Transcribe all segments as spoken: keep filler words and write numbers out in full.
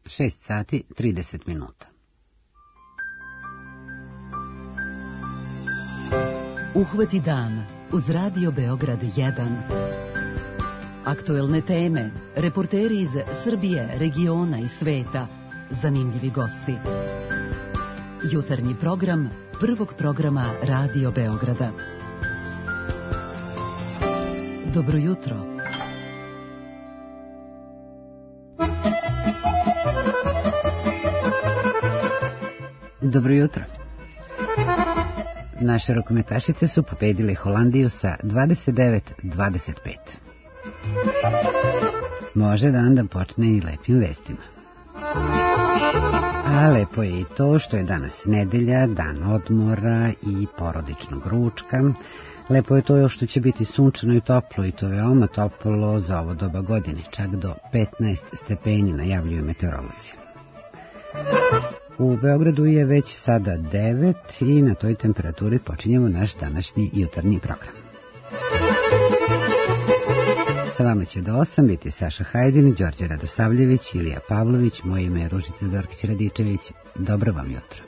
šest sati trideset minuta. Uhvati dan uz Radio Beograd jedan. Aktuelne teme, reporteri iz Srbije, regiona i sveta, zanimljivi gosti. Jutarnji program prvog programa Radio Beograda. Dobro jutro. Dobro jutro. Naše rukometašice su pobedile Holandiju sa dvadeset devet dvadeset pet. Može dan da počne i lepim vestima. A lepo je i to što je danas nedelja, dan odmora i porodičnog ručka. Lepo je to još što će biti sunčano i toplo, i to veoma toplo za ovo doba godine, čak do petnaest stepeni najavljuju meteorolozi. U Beogradu je već sada devet i na toj temperaturi počinjemo naš današnji jutarnji program. Sa vama će do osam biti Saša Hajdin, Đorđe Radosavljević, Ilija Pavlović, moje ime je Ružica Zorkić-Radičević. Dobro vam jutro.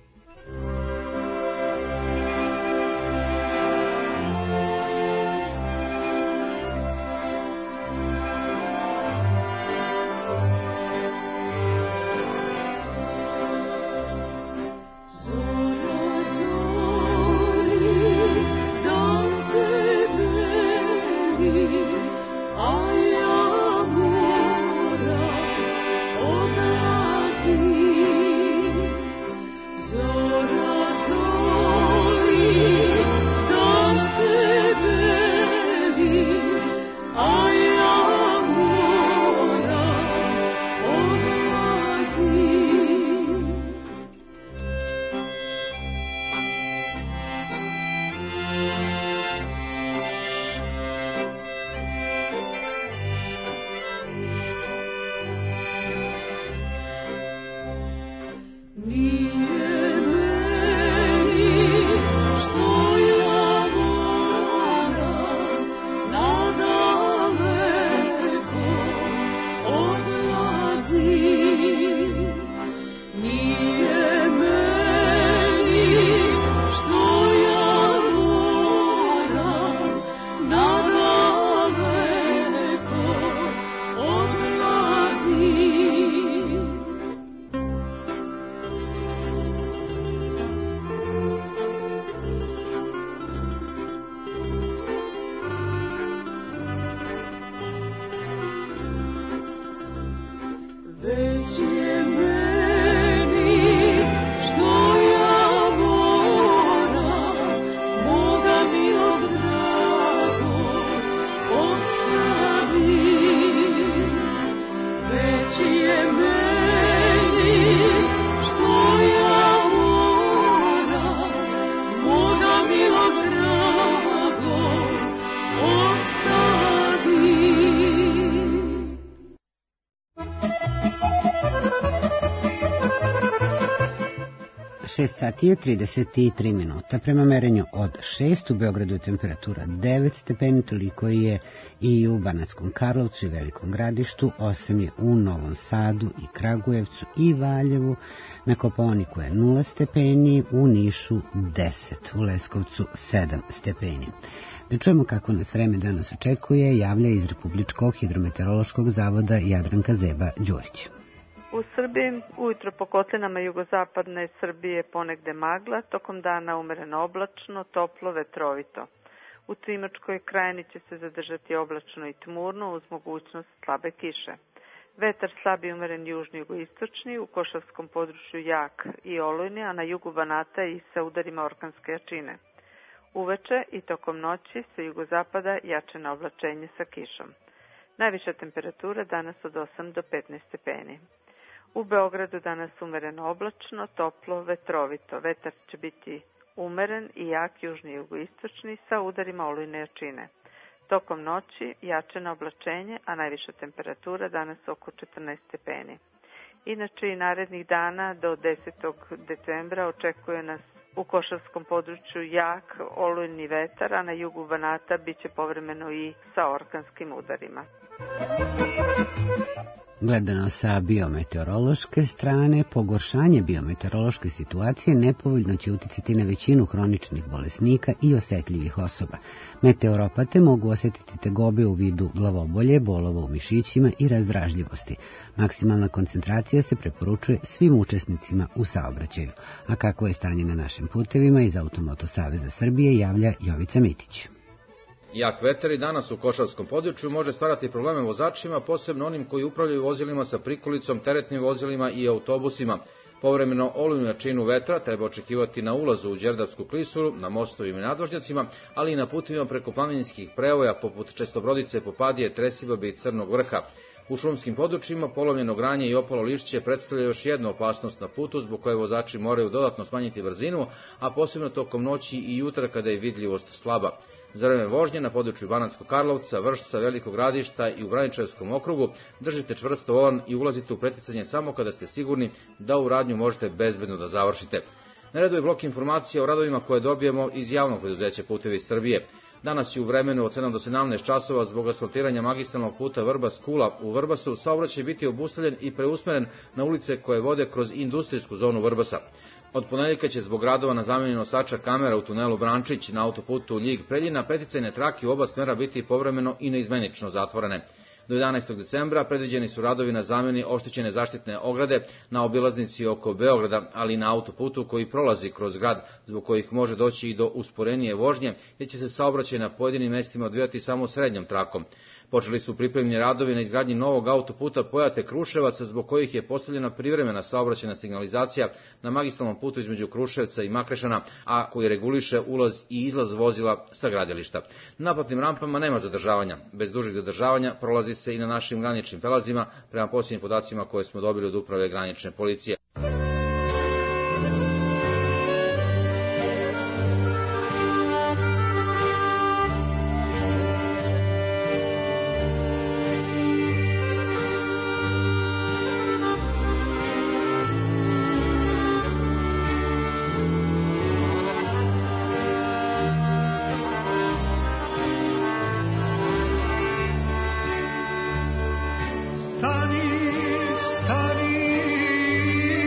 šest sati je trideset tri minuta. Prema merenju od šest u Beogradu je temperatura devet stepeni, toliko je i u Banatskom Karlovcu i Velikom Gradištu, osam je u Novom Sadu i Kragujevcu i Valjevu, na Kopaoniku je nula stepeni, u Nišu deset, u Leskovcu sedam stepeni. Da čujemo kako nas vreme danas očekuje, javlja iz Republičkog hidrometeorološkog zavoda Jadranka Zeba Đurić. U Srbiji ujutro po kotlinama jugozapadne Srbije ponegde magla, tokom dana umereno oblačno, toplo, vetrovito. U Timočkoj krajini će se zadržati oblačno i tmurno uz mogućnost slabe kiše. Vetar slab i umeren južni jugoistočni, u Košavskom području jak i olujni, a na jugu Banata i sa udarima orkanske jačine. Uveče i tokom noći sa jugozapada jačeno oblačenje sa kišom. Najviša temperatura danas od osam do petnaest stepeni. U Beogradu danas umereno oblačno, toplo, vetrovito. Vetar će biti umeren i jak južni jugoistočni sa udarima olujne jačine. Tokom noći jačeno oblačenje, a najviša temperatura danas oko četrnaest stepeni. Inače i narednih dana do desetog decembra očekuje nas u Košavskom području jak olujni vetar, a na jugu Banata biće povremeno i sa orkanskim udarima. Gledano sa biometeorološke strane, pogoršanje biometeorološke situacije nepovoljno će uticati na većinu hroničnih bolesnika i osetljivih osoba. Meteoropate mogu osetiti tegobe u vidu glavobolje, bolova u mišićima i razdražljivosti. Maksimalna koncentracija se preporučuje svim učesnicima u saobraćaju. A kako je stanje na našim putevima, iz Automoto saveza Srbije javlja Jovica Mitić. Jak vetar i danas u košarskom području može stvarati probleme vozačima, posebno onim koji upravljaju vozilima sa prikolicom, teretnim vozilima i autobusima. Povremeno olujnu jačinu vetra treba očekivati na ulazu u Đerdapsku klisuru, na mostovima i nadvožnjacima, ali i na putovima preko planinskih prevoja poput Čestobrodice, Popadije, Tresibabe i Crnog vrha. U šumskim područjima polomljeno granje i opalo lišće predstavlja još jednu opasnost na putu, zbog koje vozači moraju dodatno smanjiti brzinu, a posebno tokom noći i jutra kada je vidljivost slaba. Za vreme vožnje na području Banatskog Karlovca, Vršca, Velikog Gradišta i u Braničevskom okrugu držite čvrsto volan i ulazite u preticanje samo kada ste sigurni da u radnju možete bezbedno da završite. Na redu je blok informacija o radovima koje dobijemo iz javnog preduzeća Putevi Srbije. Danas je u vremenu od sedam do sedamnaest časova zbog asfaltiranja magistralnog puta Vrbas-Kula u Vrbasu saobraćaj biti obustavljen i preusmeren na ulice koje vode kroz industrijsku zonu Vrbasa. Od ponedeljka će zbog radova na zameni nosača kamera u tunelu Brančić na autoputu Ljig-Preljina preticajne trake u oba smera biti povremeno i neizmenično zatvorene. Do jedanaestog decembra predviđeni su radovi na zameni oštećene zaštitne ograde na obilaznici oko Beograda, ali i na autoputu koji prolazi kroz grad, zbog kojih može doći i do usporenije vožnje, gdje će se saobraćaj na pojedinim mestima odvijati samo srednjom trakom. Počeli su pripremljeni radovi na izgradnji novog autoputa Pojate-Kruševac, zbog kojih je postavljena privremena saobraćajna signalizacija na magistralnom putu između Kruševca i Makrešana, a koji reguliše ulaz i izlaz vozila sa gradilišta. Na naplatnim rampama nema zadržavanja. Bez dužih zadržavanja prolazi se i na našim graničnim prelazima, prema posljednjim podacima koje smo dobili od uprave granične policije. Stani, stani,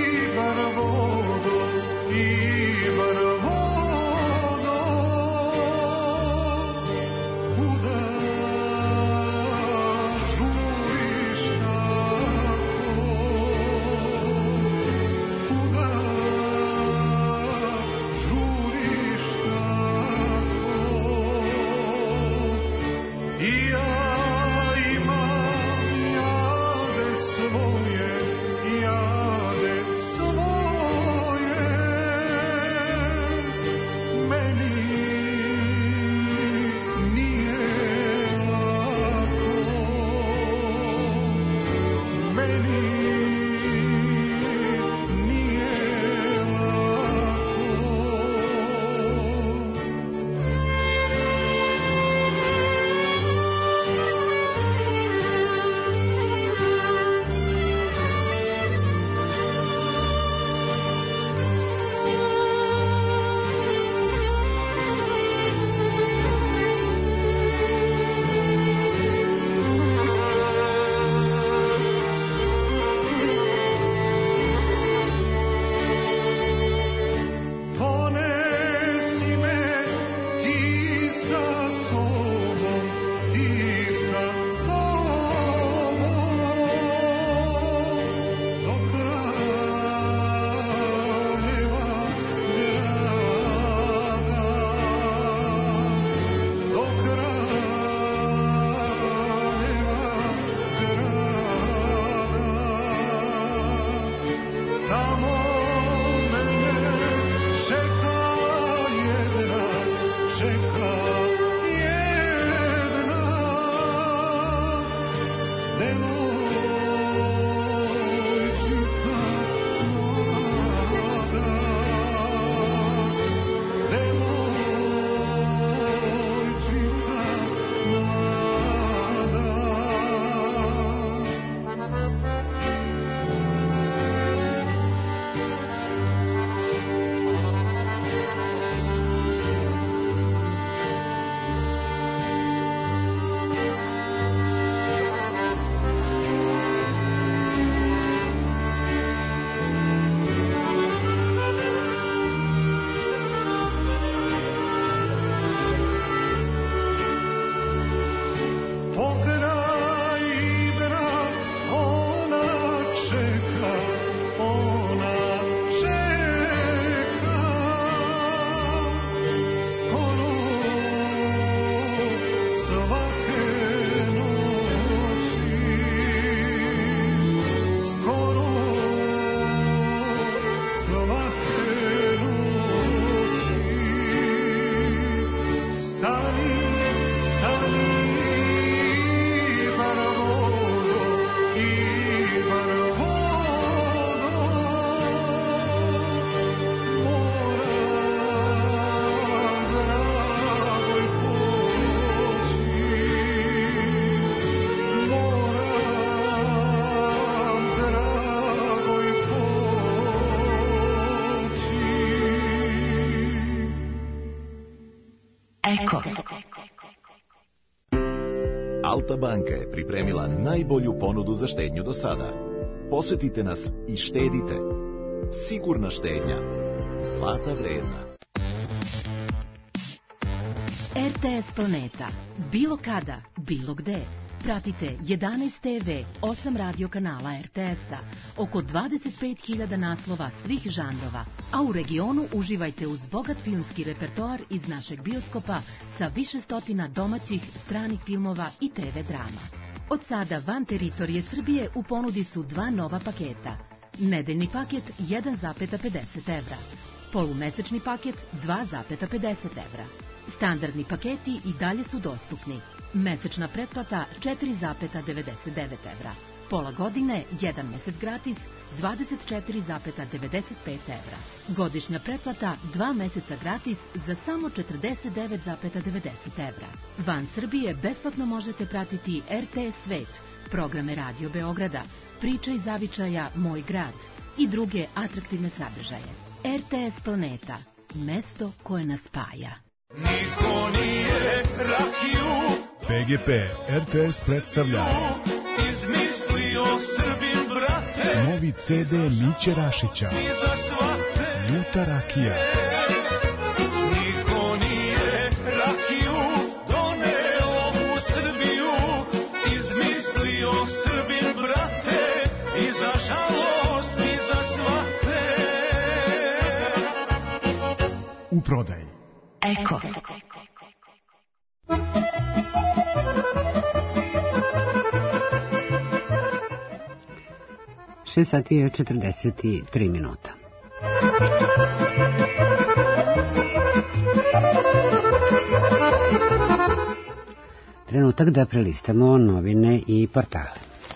Eko. Alta banka je pripremila najbolju ponudu za štednju do sada. Posetite nas i štedite. Sigurna štednja. Zlata vredna. R T S Planeta. Bilo kada, bilo gde. Pratite jedanaest te ve, osam radio kanala R T S-a, oko dvadeset pet hiljada naslova svih žanrova, a u regionu uživajte uz bogat filmski repertoar iz našeg bioskopa sa više stotina domaćih, stranih filmova i te ve drama. Od sada van teritorije Srbije u ponudi su dva nova paketa. Nedeljni paket jedan zarez pedeset evra, polumesečni paket dva zarez pedeset evra. Standardni paketi i dalje su dostupni. Mesečna pretplata četiri zarez devedeset devet evra. Pola godine, jedan mesec gratis, dvadeset četiri zarez devedeset pet evra. Godišnja pretplata, dva meseca gratis za samo četrdeset devet zarez devedeset evra. Van Srbije besplatno možete pratiti R T S Svet, programe Radio Beograda, Priča iz zavičaja Moj grad i druge atraktivne sadržaje. R T S Planeta, mesto koje nas spaja. Niko nije rakiju P G P R T S predstavlja izmislio Srbin, brate, novi ce de Miće Rašića, i za svate. Ljuta rakija. Niko nije rakiju doneo u Srbiju, izmislio Srbin, brate, i za žalost i za svate. U prodaji. Eko. šest sati i četrdeset tri minuta. Trenutak da prelistamo novine i portale.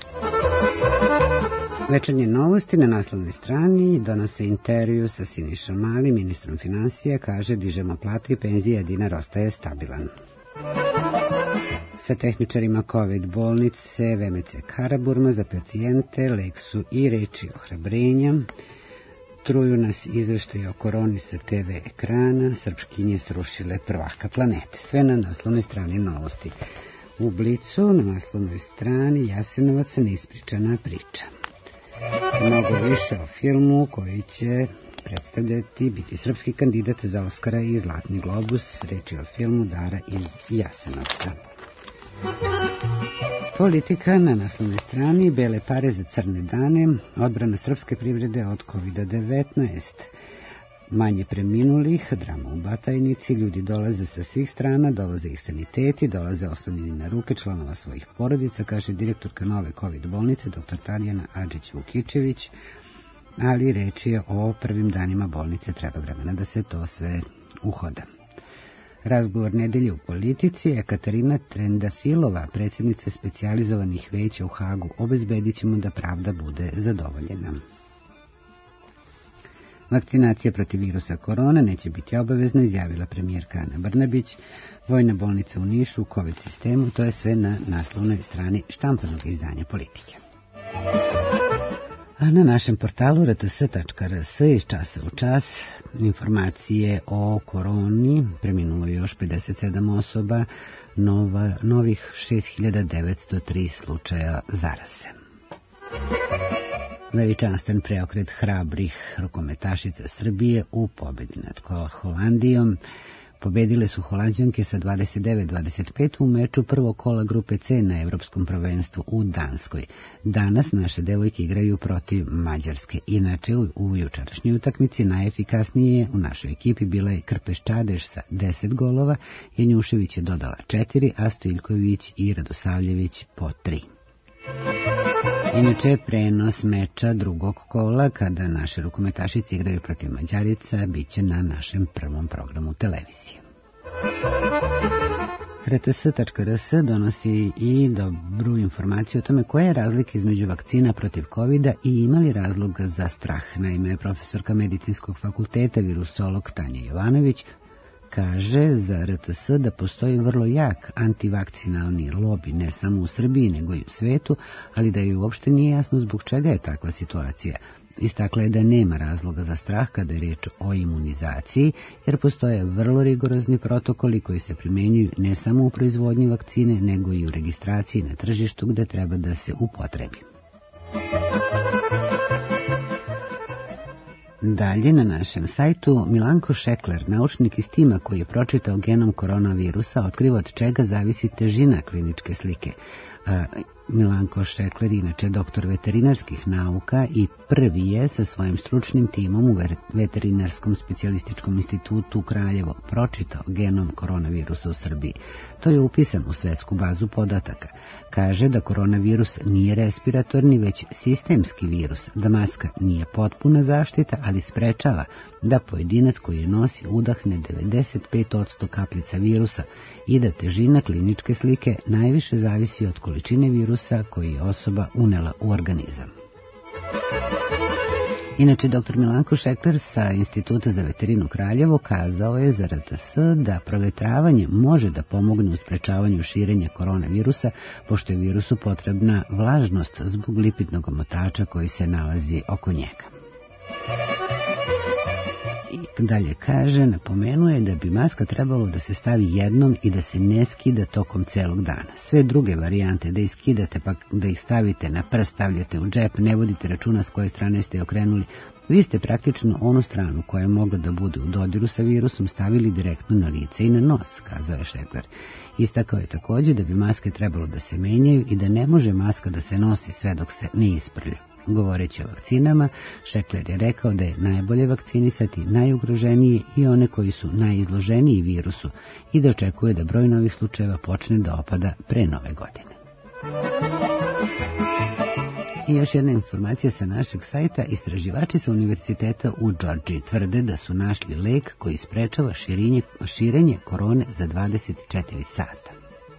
Večernje novosti na naslovnoj strani donose intervju sa Sinišom Malim, ministrom finansija, kaže dižemo plate i penzije, dinar ostaje stabilan. Sa tehničarima COVID bolnice V M C Karaburma za pacijente, leksu i reči ohrabrenja. Truju nas izveštaje o koroni sa te ve ekrana, srpškinje srušile prvaka planete. Sve na naslovnoj strani novosti. U Blicu na naslovnoj strani Jasenovac neispričana priča. Mnogo više o filmu koji će predstavljati, biti srpski kandidat za Oskara i Zlatni globus, reči o filmu Dara iz Jasenovca. Politika na naslovnoj strani, bele pare za crne dane, odbrana srpske privrede od kovid devetnaest. Manje preminulih, drama u Batajnici, ljudi dolaze sa svih strana, dovoze ih saniteti, dolaze oslonjeni na ruke članova svojih porodica, kaže direktorka nove COVID bolnice, dr Tadijana Adžić-Vukičević, ali reč je o prvim danima bolnice, treba vremena da se to sve uhoda. Razgovor nedelje u politici, Ekaterina Trendafilova, predsjednica specijalizovanih veća u Hagu, obezbedit ćemo da pravda bude zadovoljena. Vakcinacija protiv virusa korona neće biti obavezna, izjavila premijerka Ana Brnabić. Vojna bolnica u Nišu u COVID sistemu, to je sve na naslovnoj strani štampanog izdanja Politike. A na našem portalu r t s tačka r s iz časa u čas informacije o koroni, preminulo je još pedeset sedam osoba, nova, novih šest hiljada devetsto tri slučaja zaraze. Veličanstven preokret hrabrih rukometašica Srbije u pobedi nad Holandijom. Pobedile su Holanđanke sa dvadeset devet dvadeset pet u meču prvog kola grupe C na Evropskom prvenstvu u Danskoj. Danas naše devojke igraju protiv Mađarske. Inače, u jučerašnjoj utakmici najefikasnije u našoj ekipi bila je Krpeš Čadeš sa deset golova, Janjušević je dodala četiri, a Stojiljković i Radosavljević po tri. Inače, prenos meča drugog kola, kada naše rukometašice igraju protiv Mađarica, bit će na našem prvom programu televizije. r t s tačka r s donosi i dobru informaciju o tome koja je razlika između vakcina protiv kovida i ima li razlog za strah. Naime, profesorka Medicinskog fakulteta, virusolog Tanja Jovanović, kaže za R T S da postoji vrlo jak antivakcinalni lobi, ne samo u Srbiji, nego i u svetu, ali da joj uopšte nije jasno zbog čega je takva situacija. Istakla je da nema razloga za strah kada je riječ o imunizaciji, jer postoje vrlo rigorozni protokoli koji se primjenjuju ne samo u proizvodnji vakcine, nego i u registraciji na tržištu gde treba da se upotrebi. Dalje na našem sajtu Milanko Šekler, naučnik iz tima koji je pročitao genom koronavirusa, otkriva od čega zavisi težina kliničke slike. Milanko Šekler, inače doktor veterinarskih nauka i prvi je sa svojim stručnim timom u Veterinarskom specijalističkom institutu u Kraljevo pročitao genom koronavirusa u Srbiji. To je upisan u svetsku bazu podataka. Kaže da koronavirus nije respiratorni, već sistemski virus, da maska nije potpuna zaštita, ali sprečava da pojedinac koji je nosi udahne devedeset pet posto kapljica virusa i da težina kliničke slike najviše zavisi od količine virusa koji je osoba unela u organizam. Inače, doktor Milanko Šekler sa Instituta za veterinu Kraljevo kazao je za R T S da provetravanje može da pomogne u sprečavanju širenja koronavirusa, pošto je virusu potrebna vlažnost zbog lipidnog omotača koji se nalazi oko njega. I dalje kaže, napomenuje da bi maska trebalo da se stavi jednom i da se ne skida tokom celog dana. Sve druge varijante da ih skidate pa da ih stavite na prst, stavljate u džep, ne vodite računa s koje strane ste okrenuli, vi ste praktično onu stranu koja je mogla da bude u dodiru sa virusom stavili direktno na lice i na nos, kazao je Šekler. Istakao je također da bi maske trebalo da se menjaju i da ne može maska da se nosi sve dok se ne isprlja. Govoreći o vakcinama, Šekler je rekao da je najbolje vakcinisati najugroženije i one koji su najizloženiji virusu i da očekuje da broj novih slučajeva počne da opada pre nove godine. I još jedna informacija sa našeg sajta. Istraživači sa univerziteta u Džordžiji tvrde da su našli lek koji sprečava širenje, širenje korone za dvadeset četiri sata.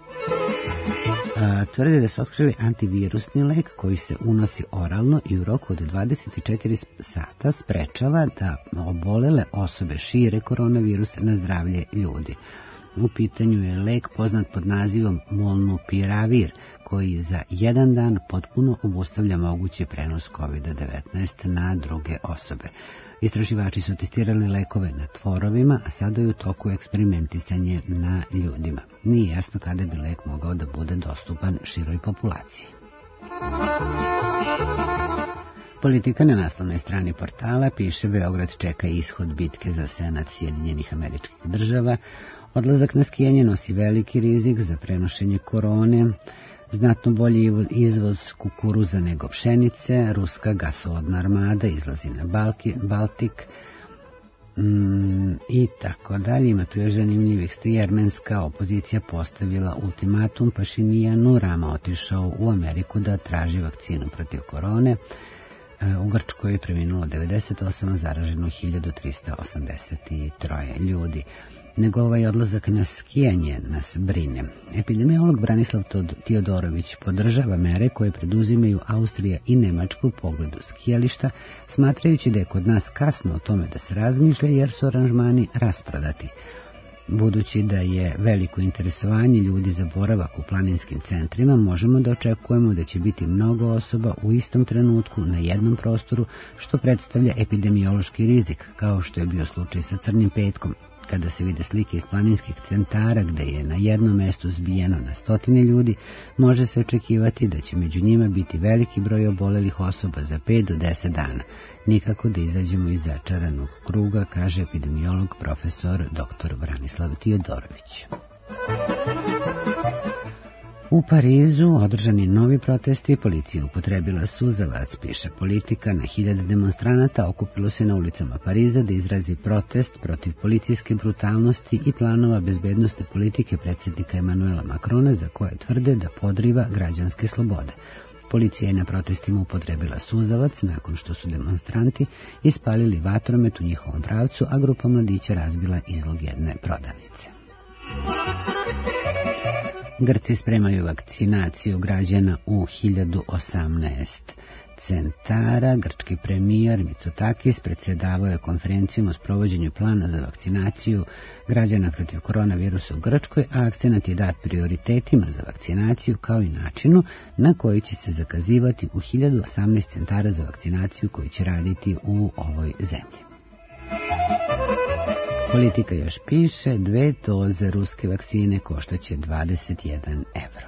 Tvrde da su otkrili antivirusni lek koji se unosi oralno i u roku od dvadeset četiri sata sprečava da obolele osobe šire koronavirus na zdravlje ljudi. U pitanju je lek poznat pod nazivom Molnupiravir, koji za jedan dan potpuno obustavlja mogući prenos kovid devetnaest na druge osobe. Istraživači su testirali lekove na tvorovima, a sada je u toku eksperimentisanje na ljudima. Nije jasno kada bi lek mogao da bude dostupan široj populaciji. Politika na naslovnoj strani portala piše: Beograd čeka ishod bitke za Senat Sjedinjenih Američkih Država. Odlazak na skijanje nosi veliki rizik za prenošenje korone. Znatno bolji izvoz kukuruza nego pšenice. Ruska gasovodna armada izlazi na Balki, Baltik. Mm, I tako dalje. Ima tu još zanimljivih stvari. Jermenska opozicija postavila ultimatum Pašinijanu. Rama otišao u Ameriku da traži vakcinu protiv korone. U Grčkoj je preminulo devedeset osam, zaraženo hiljadu trista osamdeset tri ljudi. Nego ovaj odlazak na skijanje nas brine. Epidemiolog Branislav Tiodorović podržava mere koje preduzimaju Austrija i Nemačka u pogledu skijališta, smatrajući da je kod nas kasno o tome da se razmišlja jer su aranžmani rasprodati. Budući da je veliko interesovanje ljudi za boravak u planinskim centrima, možemo da očekujemo da će biti mnogo osoba u istom trenutku na jednom prostoru, što predstavlja epidemiološki rizik, kao što je bio slučaj sa Crnim petkom. Kada se vide slike iz planinskih centara gde je na jednom mestu zbijeno na stotine ljudi, može se očekivati da će među njima biti veliki broj obolelih osoba za pet do deset dana. Nikako da izađemo iz začaranog kruga, kaže epidemiolog profesor doktor Branislav Tiodorović. U Parizu održani novi protesti, policija upotrebila suzavac, piše Politika. Na hiljade demonstranata okupilo se na ulicama Pariza da izrazi protest protiv policijske brutalnosti i planova bezbednosne politike predsjednika Emanuela Makrona, za koje tvrde da podriva građanske slobode. Policija je na protestima upotrebila suzavac nakon što su demonstranti ispalili vatromet u njihovom pravcu, a grupa mladića razbila izlog jedne prodavnice. Grci spremaju vakcinaciju građana u hiljadu osamnaest centara. Grčki premijer Mitsotakis predsjedavao je konferencijom o sprovođenju plana za vakcinaciju građana protiv koronavirusa u Grčkoj, a akcenat je dat prioritetima za vakcinaciju kao i načinu na koji će se zakazivati u hiljadu osamnaest centara za vakcinaciju koji će raditi u ovoj zemlji. Politika još piše, dve doze ruske vakcine koštaće dvadeset jedan evro.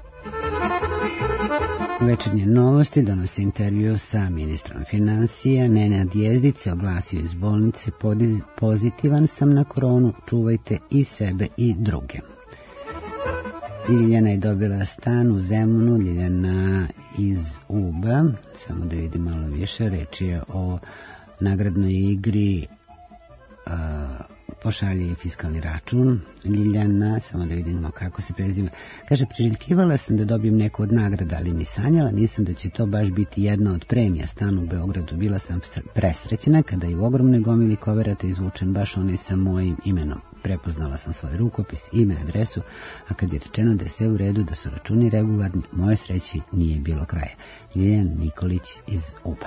Večernje novosti donose intervju sa ministrom financija. Nenad Jezdić se oglasio iz bolnice, pozitivan sam na koronu, čuvajte i sebe i druge. Ljiljana je dobila stan u Zemunu, Ljiljana iz Uba, samo da vidim malo više, reč je o nagradnoj igri uh, Pošalji fiskalni račun. Ljiljana, samo da vidimo kako se preziva. Kaže, priželjkivala sam da dobijem neku od nagrada, ali ni sanjala nisam da će to baš biti jedna od premija. Stan u Beogradu. Bila sam presrećena kada je u ogromnoj gomili koverata izvučen baš onaj sa mojim imenom. Prepoznala sam svoj rukopis, ime, adresu, a kad je rečeno da je sve u redu, da su računi regularni, moje sreći nije bilo kraja. Ljiljana Nikolić iz Uba.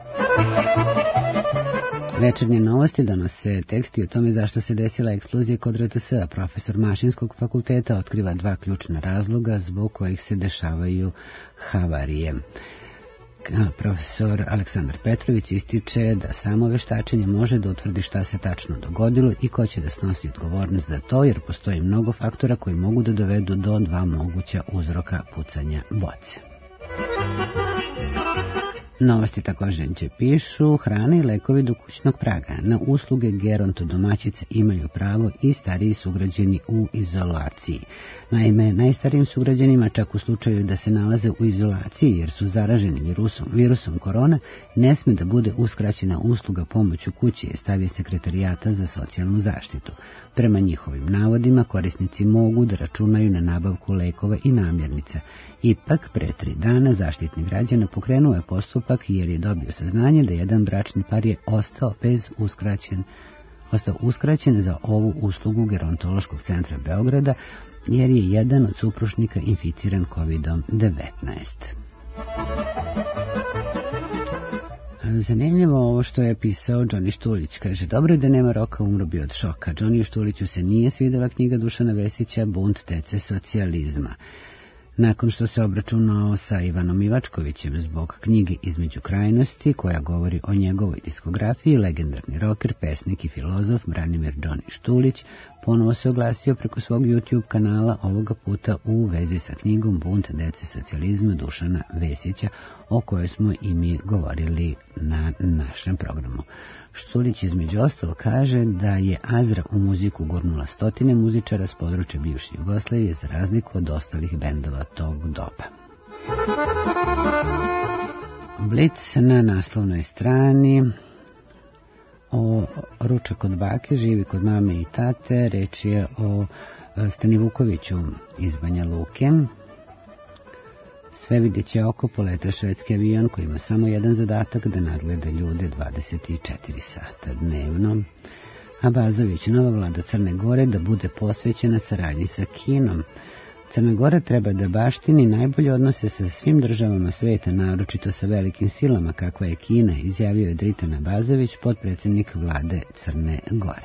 Večernje novosti donose teksti o tome zašto se desila eksplozija kod R T S-a. Profesor Mašinskog fakulteta otkriva dva ključna razloga zbog kojih se dešavaju havarije. Profesor Aleksandar Petrović ističe da samo veštačenje može da utvrdi šta se tačno dogodilo i ko će da snosi odgovornost za to, jer postoji mnogo faktora koji mogu da dovedu do dva moguća uzroka pucanja boce. Novosti također pišu, hrana i lekovi do kućnog praga. Na usluge gerontodomaćice imaju pravo i stariji sugrađani u izolaciji. Naime, najstarijim sugrađanima, čak u slučaju da se nalaze u izolaciji jer su zaraženi virusom, virusom korona, ne sme da bude uskraćena usluga pomoć u kući, stavi Sekretarijata za socijalnu zaštitu. Prema njihovim navodima, korisnici mogu da računaju na nabavku lekova i namirnica. Ipak, pre tri dana Zaštitnik građana pokrenuo je postupak jer je dobio saznanje da jedan bračni par je ostao bez uskraćen, ostao uskraćen za ovu uslugu Gerontološkog centra Beograda, jer je jedan od supružnika inficiran kovidom devetnaest. Zanimljivo ovo što je pisao Đoni Štulić. Kaže, dobro je da nema roka, umro bi od šoka. Đoniju Štuliću se nije svidela knjiga Dušana Vesića Bunt dece socijalizma. Nakon što se obračunao sa Ivanom Ivačkovićem zbog knjige Između krajnosti, koja govori o njegovoj diskografiji, legendarni roker, pesnik i filozof Branimir Đoni Štulić ponovo se oglasio preko svog YouTube kanala, ovoga puta u vezi sa knjigom Bunt dece socijalizma Dušana Vesića, o kojoj smo i mi govorili na našem programu. Štulić između ostalo kaže da je Azra u muziku gurnula stotine muzičara s područja bivše Jugoslavije za razliku od ostalih bendova tog doba. Blic na naslovnoj strani o ručak kod bake, živi kod mame i tate. Reč je o Stani Vukoviću iz Banja Luke. Sve videće oko poleta švedski avion koji ima samo jedan zadatak, da nadgleda ljude dvadeset četiri sata dnevno. A Bazović, nova vlada Crne Gore, da bude posvećena saradnji sa Kinom. Crna Gora treba da baštini najbolje odnose sa svim državama sveta, naročito sa velikim silama kakva je Kina, izjavio je Dritan Abazović, potpredsjednik vlade Crne Gore.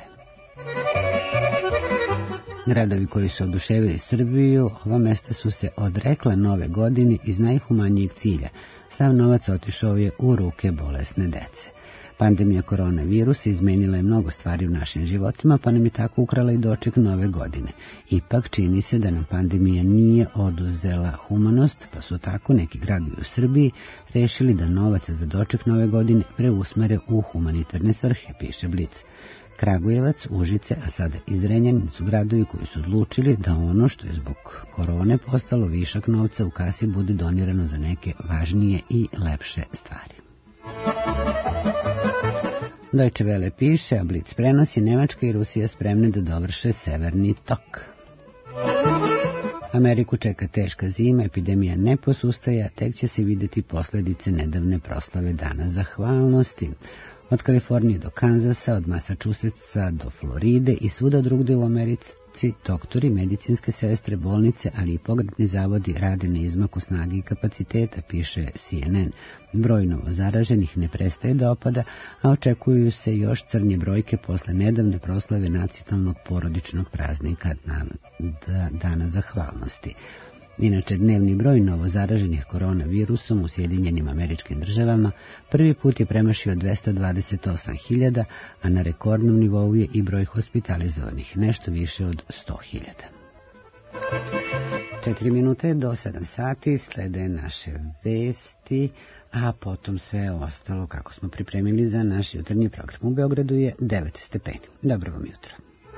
Gradovi koji su oduševili Srbiju, ova mesta su se odrekla nove godine iz najhumanijeg cilja. Sav novac otišao je u ruke bolesne dece. Pandemija koronavirusa izmenila je mnogo stvari u našim životima, pa nam je tako ukrala i doček nove godine. Ipak čini se da nam pandemija nije oduzela humanost, pa su tako neki gradovi u Srbiji rešili da novac za doček nove godine preusmere u humanitarne svrhe, piše Blic. Kragujevac, Užice, a sada i Zrenjanin su gradovi koji su odlučili da ono što je zbog korone postalo višak novca u kasi bude donirano za neke važnije i lepše stvari. Deutsche Welle piše, a Blic prenosi, Nemačka i Rusija spremne da dovrše severni tok. Ameriku čeka teška zima, epidemija ne posustaje, tek će se vidjeti posljedice nedavne proslave Dana zahvalnosti. od Kalifornije do Kanzasa, od Massachusettsa do Floride i svuda drugde u Americi, doktori, medicinske sestre, bolnice, ali i pogrebni zavodi rade na izmaku snage i kapaciteta, piše C N N. Broj novo zaraženih ne prestaje da opada, a očekuju se još crnje brojke posle nedavne proslave nacionalnog porodičnog praznika Dana zahvalnosti. Inače, dnevni broj novo zaraženih koronavirusom u Sjedinjenim Američkim Državama prvi put je premašio dvesta dvadeset osam hiljada, a na rekordnom nivou je i broj hospitalizovanih, nešto više od sto hiljada. Četiri minute do sedam sati, slede naše vesti, a potom sve ostalo kako smo pripremili za naš jutarnji program. U Beogradu je devet stepeni. Dobro vam jutro.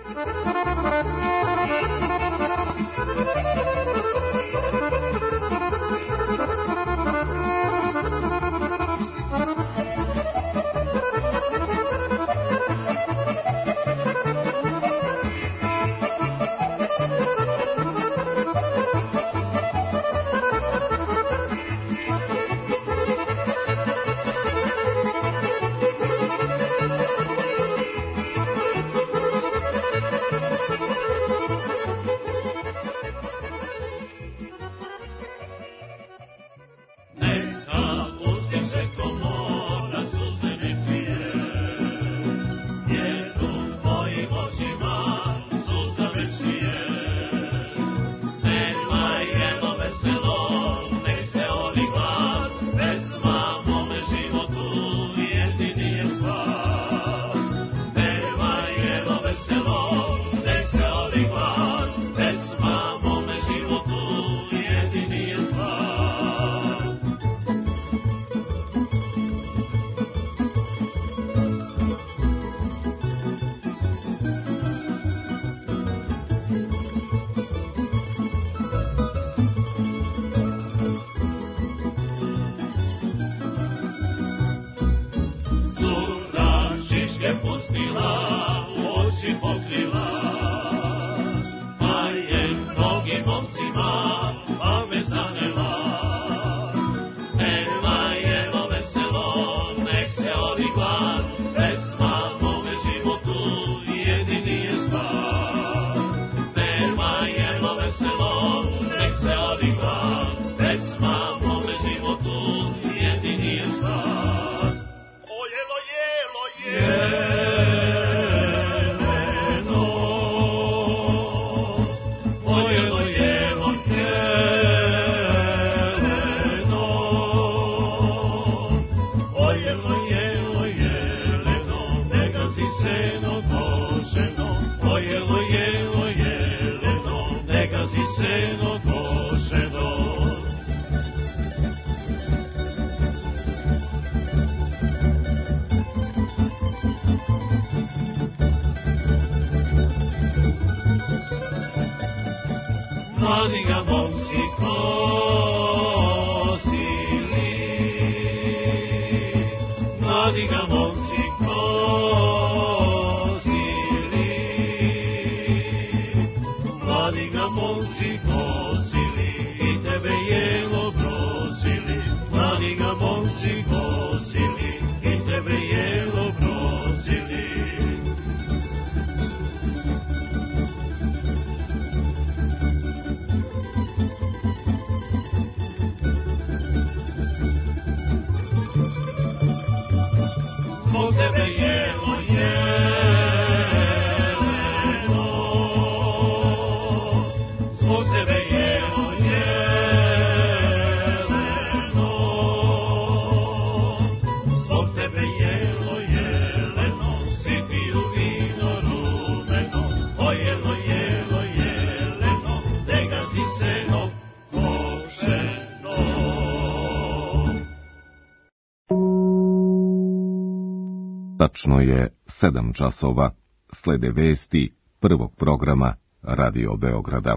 Tačno je sedam časova. Slede vesti prvog programa Radio Beograda.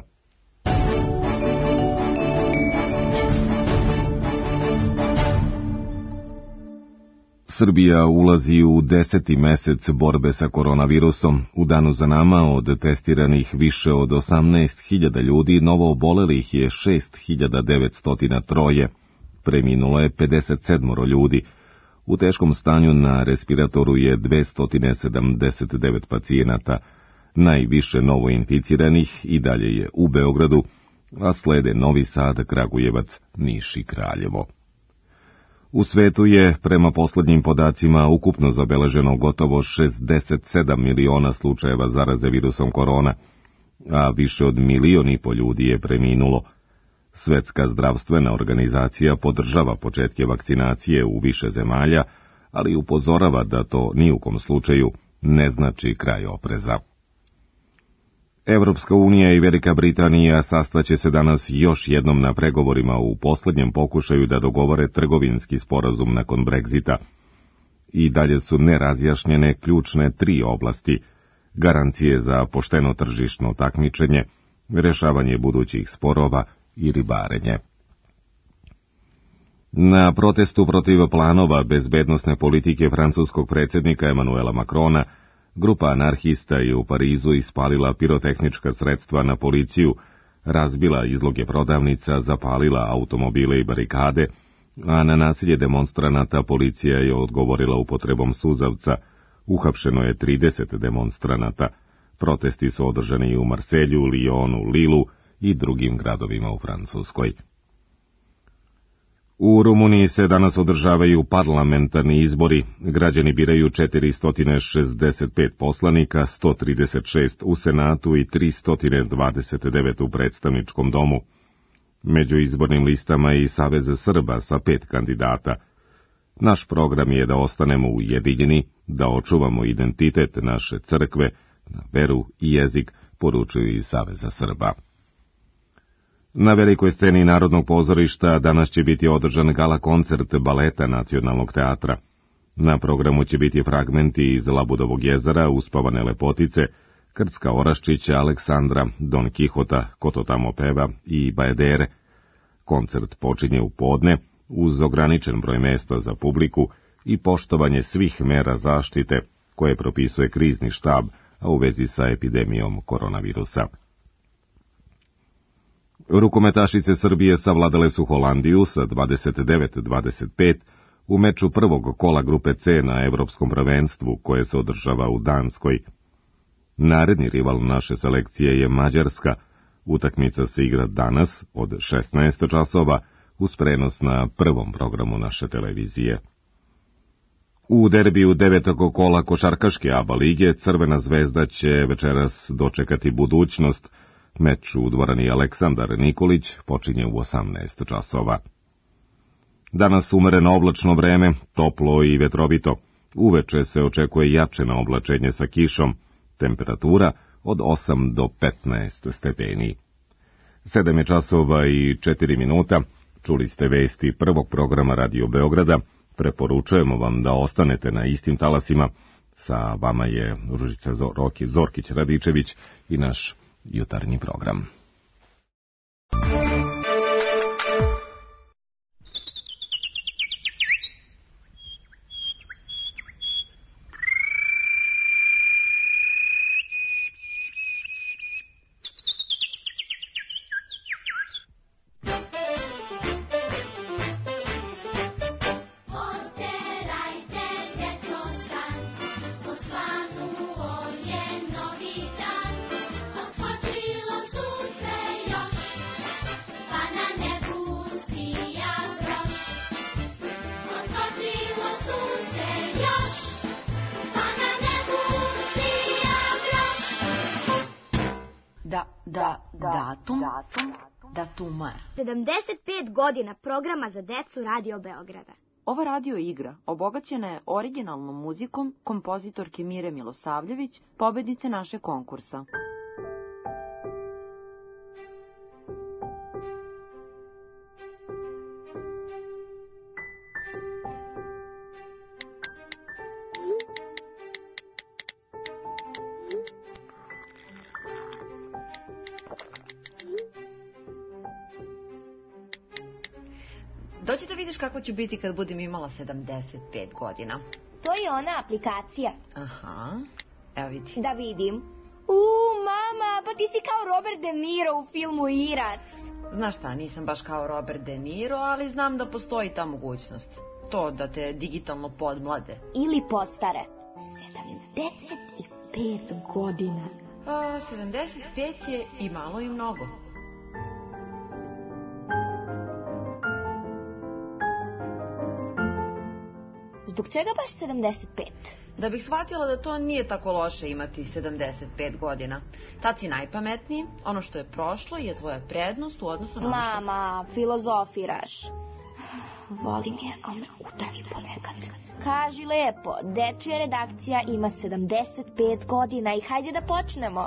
Srbija ulazi u deseti mesec borbe sa koronavirusom. U danu za nama od testiranih više od osamnaest hiljada ljudi, novo obolelih je šest hiljada devetsto tri. Preminulo je pedeset sedam ljudi. U teškom stanju na respiratoru je dvesta sedamdeset devet pacijenata, najviše novoinficiranih i dalje je u Beogradu, a slede Novi Sad, Kragujevac, Niš i Kraljevo. U svetu je, prema poslednjim podacima, ukupno zabeleženo gotovo šezdeset sedam miliona slučajeva zaraze virusom korona, a više od milion i po ljudi je preminulo. Svetska zdravstvena organizacija podržava početke vakcinacije u više zemalja, ali upozorava da to ni u kom slučaju ne znači kraj opreza. Evropska unija i Velika Britanija sastaće se danas još jednom na pregovorima u poslednjem pokušaju da dogovore trgovinski sporazum nakon Brexita. I dalje su nerazjašnjene ključne tri oblasti: garancije za pošteno tržišno takmičenje, rešavanje budućih sporova i ribarenje. Na protestu protiv planova bezbednosne politike francuskog predsjednika Emanuela Macrona, grupa anarhista je u Parizu ispalila pirotehnička sredstva na policiju, razbila izloge prodavnica, zapalila automobile i barikade, a na nasilje demonstranata policija je odgovorila upotrebom suzavca. Uhapšeno je trideset demonstranata. Protesti su održani i u Marselju, Lyonu, Lilu i drugim gradovima u Francuskoj. U Rumuniji se danas održavaju parlamentarni izbori. Građani biraju četiristo šezdeset pet poslanika, sto trideset šest u Senatu i tristo dvadeset devet u predstavničkom domu. Među izbornim listama je i Savez Srba sa pet kandidata. Naš program je da ostanemo ujedinjeni, da očuvamo identitet naše crkve, na veru i jezik, poručuju iz Saveza Srba. Na velikoj sceni Narodnog pozorišta danas će biti održan gala koncert baleta Nacionalnog teatra. Na programu će biti fragmenti iz Labudovog jezera, Uspavane lepotice, Krcka Oraščića, Aleksandra, Don Kihota, Ko to tamo peva i Bajedere. Koncert počinje u podne, uz ograničen broj mesta za publiku i poštovanje svih mera zaštite koje propisuje krizni štab, a u vezi sa epidemijom koronavirusa. Rukometašice Srbije savladale su Holandiju sa dvadeset devet dvadeset pet u meču prvog kola grupe C na Evropskom prvenstvu koje se održava u Danskoj. Naredni rival naše selekcije je Mađarska. Utakmica se igra danas od šesnaest časova uz prenos na prvom programu naše televizije. U derbiju devetog kola košarkaške A B A lige Crvena zvezda će večeras dočekati Budućnost. Meč u dvorani Aleksandar Nikolić počinje u osamnaest časova. Danas umereno oblačno vreme, toplo i vetrovito. Uveče se očekuje jačeno oblačenje sa kišom, temperatura od osam do petnaest stepeni. Sedam je časova i četiri minuta, čuli ste vesti prvog programa Radio Beograda, preporučujemo vam da ostanete na istim talasima. Sa vama je Ružica Zorkić-Radičević i naš jutarnji program. Da, da, datum, datumar. sedamdeset pet godina programa za decu Radio Beograda. Ova radio igra obogaćena je originalnom muzikom kompozitorke Mire Milosavljević, pobednice našeg konkursa. Dođi da vidiš kako ću biti kad budem imala sedamdeset pet godina. To je ona aplikacija. Aha, evo vidi. Da vidim. Uuu, mama, pa ti si kao Robert De Niro u filmu Irac. Znaš šta, nisam baš kao Robert De Niro, ali znam da postoji ta mogućnost. to da te digitalno podmlade. Ili postare. sedamdeset pet godina. A, sedamdeset pet je i malo i mnogo. Zbog čega baš sedamdeset pet? Da bih shvatila da to nije tako loše imati sedamdeset pet godina. Tad si najpametniji, ono što je prošlo je tvoja prednost u odnosu na... Mama, filozofiraš. Volim je, ali me udavi ponekad. Kaži lepo, dečija redakcija ima sedamdeset pet godina i hajde da počnemo.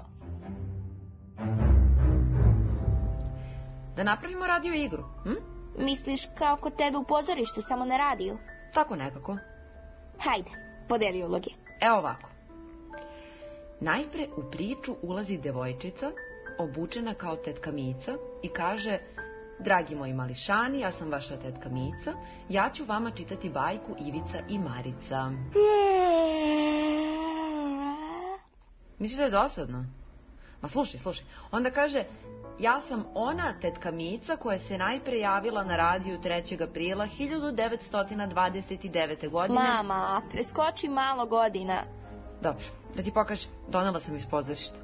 Da napravimo radio igru, hm? Misliš kao kod tebe u pozorištu, samo na radiju? Tako nekako. Hajde, podeli uloge. Evo ovako. Najpre u priču ulazi devojčica, obučena kao tetka Mica i kaže: dragi moji mališani, ja sam vaša tetka Mica, ja ću vama čitati bajku Ivica i Marica. Misliš da je dosadno? Ma slušaj, slušaj. Onda kaže: ja sam ona tetka Mica koja se najpre javila na radiju trećeg aprila hiljadu devetsto dvadeset devete. godine. Mama, preskoči malo godina. Dobro, da ti pokažem, donela sam iz pozorišta.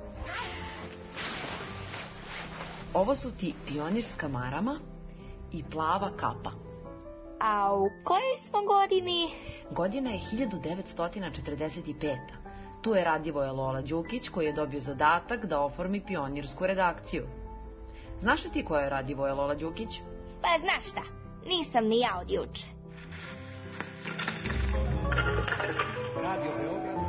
Ovo su ti pionirska marama i plava kapa. A u kojoj smo godini? Godina je hiljadu devetsto četrdeset peta. Tu je Radivoje Lola Đukić koji je dobio zadatak da oformi pionirsku redakciju. Znaš li ti koja je Radivoje Lola Đukić? Pa znaš šta, nisam ni ja od juče. Radio Beograd.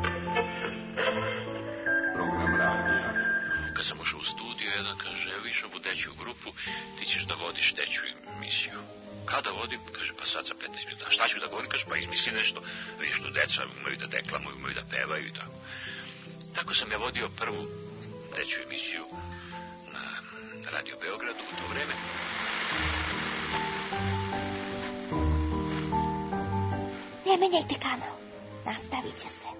Program radija. Kad sam ušao u studio, jedan kaže: evo viš ovu deću grupu, ti ćeš da vodiš deću emisiju. Kada vodim? Kaže: pa sad za petnaest minuta. Šta ću da govorim? Kaže: pa izmisli nešto. Vidiš što deca umeju da deklamuju, umeju da pevaju i tako. Tako sam ja vodio prvu deću emisiju na Radio Beogradu u to vreme. Ne menjajte kanal, nastavit će se.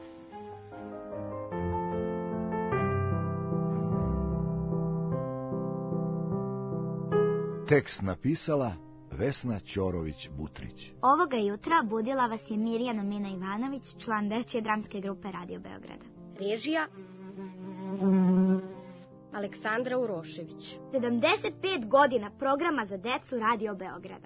Tekst napisala Vesna Ćorović-Butrić. Ovoga jutra budila vas je Mirjana Mina Ivanović, član dečje dramske grupe Radio Beograda. Režija Aleksandra Urošević. sedamdeset pet godina programa za decu Radio Beograda.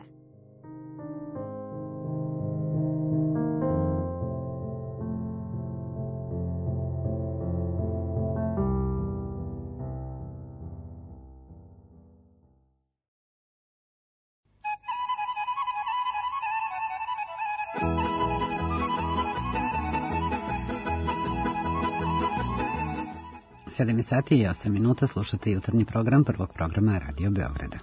sedam sati i osam minuta, slušate jutarnji program prvog programa Radio Beograda.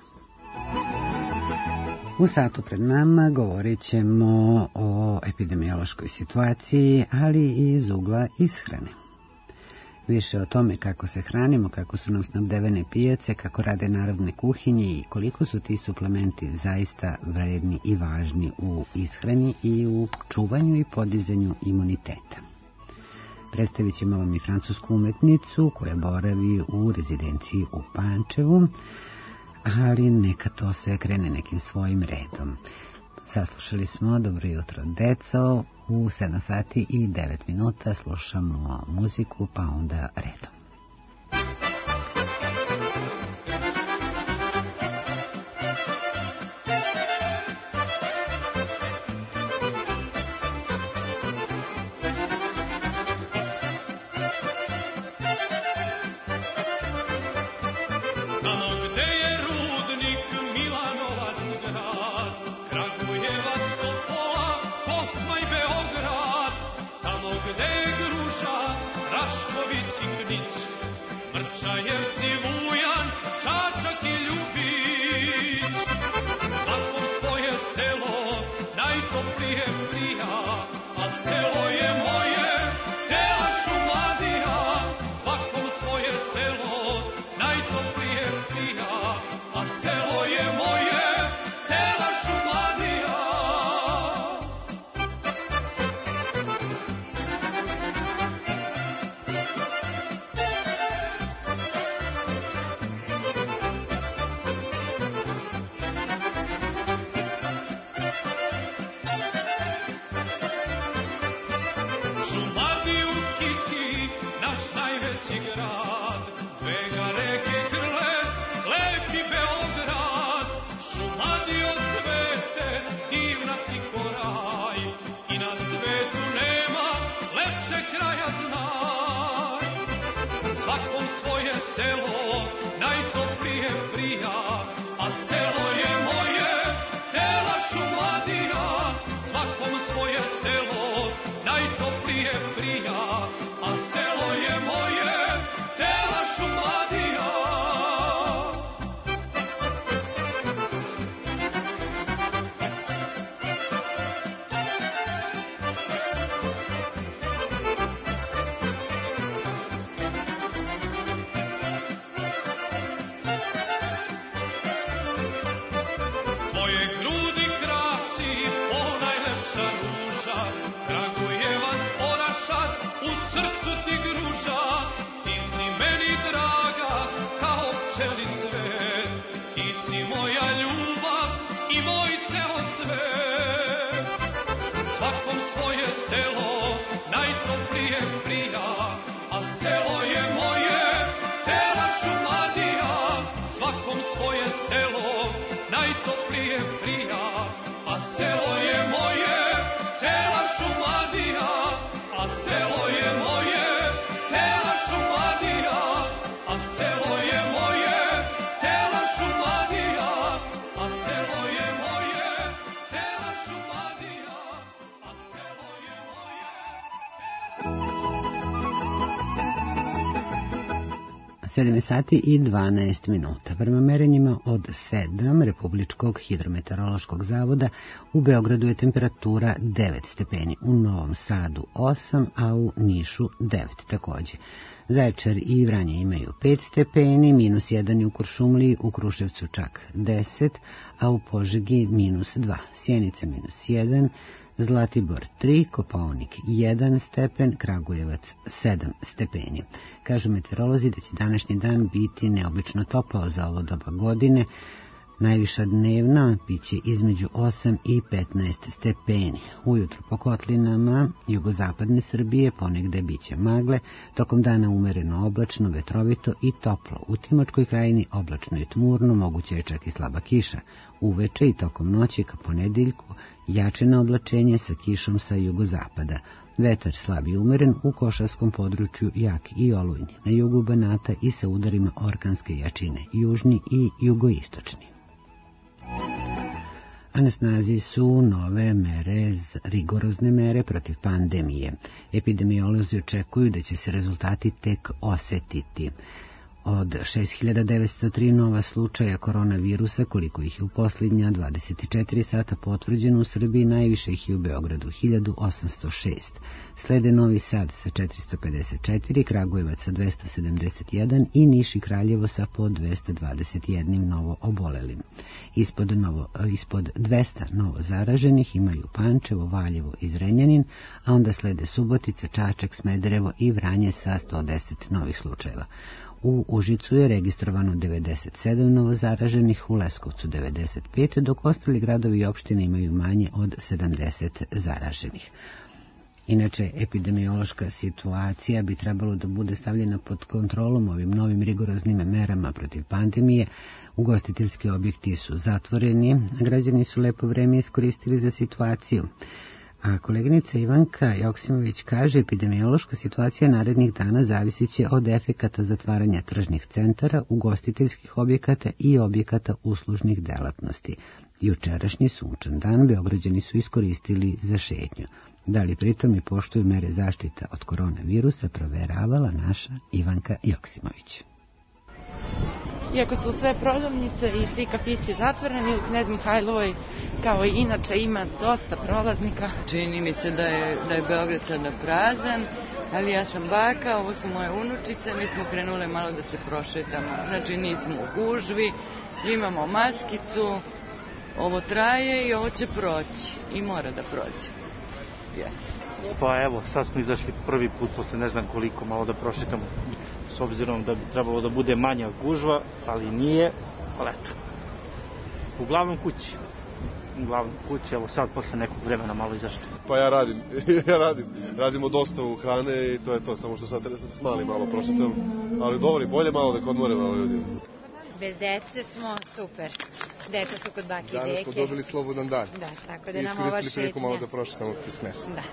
U satu pred nama govorit ćemo o epidemiološkoj situaciji, ali i iz ugla ishrane. Više o tome kako se hranimo, kako su nam snabdevene pijace, kako rade narodne kuhinje i koliko su ti suplementi zaista vredni i važni u ishrani i u čuvanju i podizanju imuniteta. Predstavit ćemo vam i francusku umetnicu koja boravi u rezidenciji u Pančevu, ali neka to sve krene nekim svojim redom. Saslušali smo Dobro jutro, deco. U sedam sati i devet minuta slušamo muziku, pa onda redom. Moje grudi krasi ponajlepša ruža, Kragujevac orašac u srcu ti gruža. Ti si meni draga kao pčeli cvet, ti si moja ljubav i moj ceo svet. Svakom svoje selo najtoplije prija, a selo je moje, cela Šumadija. Svakom svoje selo najtoplije prija, a selo je moje, cela Šumadija. A selo je moje, cela Šumadija. A selo je moje, cela Šumadija. A selo je moje, cela Šumadija. A selo je moje. sedam sati i dvanaest minuta. Prema merenjima od sedam Republičkog hidrometeorološkog zavoda u Beogradu je temperatura devet stepeni, u Novom Sadu osam, a u Nišu devet takođe. Zaječar i Vranje imaju pet stepeni, minus jedan je u Kuršumliji, u Kruševcu čak deset, a u Požegi minus dva, Sjenica minus jedan, Zlatibor tri, Kopaonik jedan stepen, Kragujevac sedam stepeni. Kažu meteorolozi da će današnji dan biti neobično toplao za ovo doba godine. Najviša dnevna biće između osam i petnaest stepeni. Ujutru po kotlinama jugozapadne Srbije ponegde biće magle, tokom dana umereno oblačno, vetrovito i toplo. U Timočkoj krajini oblačno i tmurno, moguće je čak i slaba kiša. Uveče i tokom noći ka ponedeljku jačeno oblačenje sa kišom sa jugozapada. Vetar slab i umeren, u Košavskom području jak i olujni. Na jugu Banata i sa udarima orkanske jačine, južni i jugoistočni. A na snazi su nove mere, rigorozne mere protiv pandemije. Epidemiolozi očekuju da će se rezultati tek osetiti. Od šest hiljada devetsto tri nova slučaja koronavirusa, koliko ih je u posljednja dvadeset četiri sata potvrđeno u Srbiji, najviše ih je u Beogradu, hiljadu osamsto šest. Slede Novi Sad sa četiristo pedeset četiri, Kragujevac sa dvesta sedamdeset jedan i Niš i Kraljevo sa po dvesta dvadeset jedan novo obolelim. Ispod, novo, ispod dvesta novo zaraženih imaju Pančevo, Valjevo i Zrenjanin, a onda slede Subotica, Čačak, Smederevo i Vranje sa sto deset novih slučajeva. U Užicu je registrovano devedeset sedam novozaraženih, u Leskovcu devedeset pet, dok ostali gradovi i opštine imaju manje od sedamdeset zaraženih. Inače, epidemiološka situacija bi trebalo da bude stavljena pod kontrolom ovim novim rigoroznim merama protiv pandemije. Ugostiteljski objekti su zatvoreni, a građani su lepo vreme iskoristili za situaciju. A koleginica Ivanka Joksimović kaže, epidemiološka situacija narednih dana zavisit će od efekata zatvaranja tržnih centara, ugostiteljskih objekata i objekata uslužnih delatnosti. Jučerašnji sunčan dan Beograđani su iskoristili za šetnju. Da li pritom i poštuju mere zaštita od koronavirusa, proveravala naša Ivanka Joksimović. Iako su sve prodavnice i svi kafići zatvoreni, u Knez Mihajlovoj, kao i inače, ima dosta prolaznika. Čini mi se da je, da je Beograd sada prazan, ali ja sam baka, ovo su moje unučice, mi smo krenule malo da se prošetamo. Znači nismo u gužvi, imamo maskicu, ovo traje i ovo će proći i mora da proći. Jeste. Pa evo, sad smo izašli prvi put posle ne znam koliko, malo da prošetamo. S obzirom da bi trebalo da bude manja gužva, ali nije, ali eto. Uglavnom kući. Uglavnom kući, evo sad posle nekog vremena malo izašli. Pa ja radim, ja radim. Radimo dostavu hrane i to je to, samo što sad s mali malo prošetam. Ali dobro, bolje malo da odmore malo ljudi. Bez dece smo super. Deca su kod bake i deke. Danas smo dobili slobodan dan. Da, tako da nam ova šetnja. Iskoristili priliku malo da prošetamo kroz Knez. Da.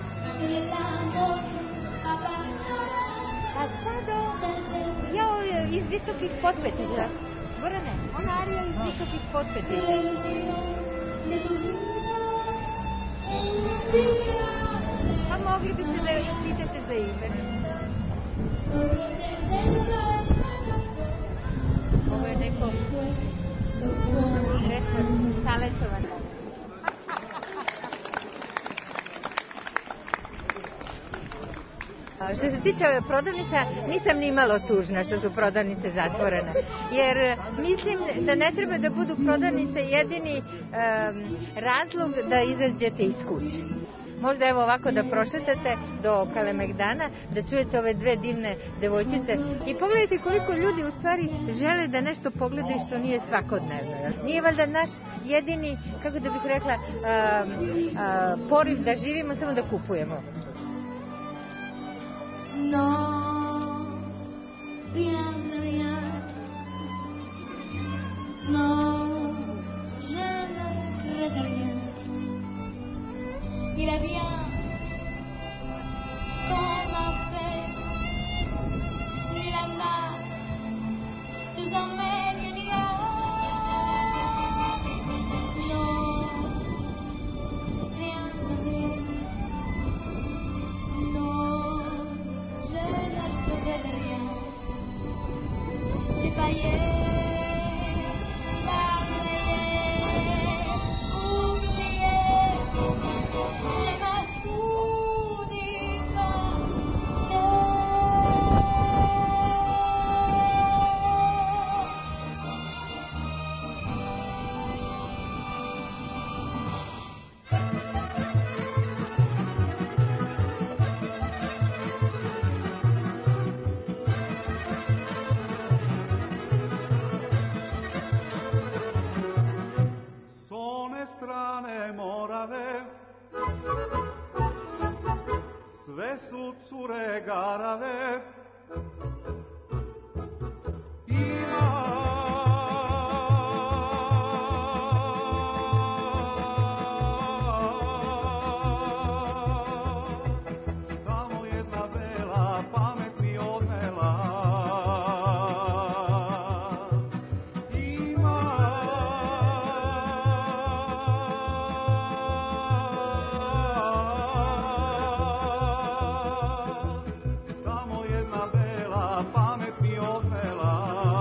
A sada, ja iz visokih potpetica. Gorane, ona Arija iz visokih potpetica. Pa mogli biste da joj pitate za ime. Ovo je neko resor saletovanog. Što se tiče ove prodavnica, nisam ni malo tužna što su prodavnice zatvorene, jer mislim da ne treba da budu prodavnice jedini um, razlog da izađete iz kuće. Možda evo ovako da prošetate do Kalemegdana, da čujete ove dve divne devojčice i pogledajte koliko ljudi u stvari žele da nešto pogledaju što nije svakodnevno. Nije valjda naš jedini, kako da bih rekla, a, a, poriv da živimo, samo da kupujemo. No, rien de rien. No, je ne regrette rien. Il est bien qu'on m'a fait, il a mal, tout ça m'est génial. Non, rien de rien. Non, je ne regrette rien. C'est pas hier. Sve su cure garave, samo jedna bela pamet mi odnela. Ima samo jedna bela pamet mi odnela.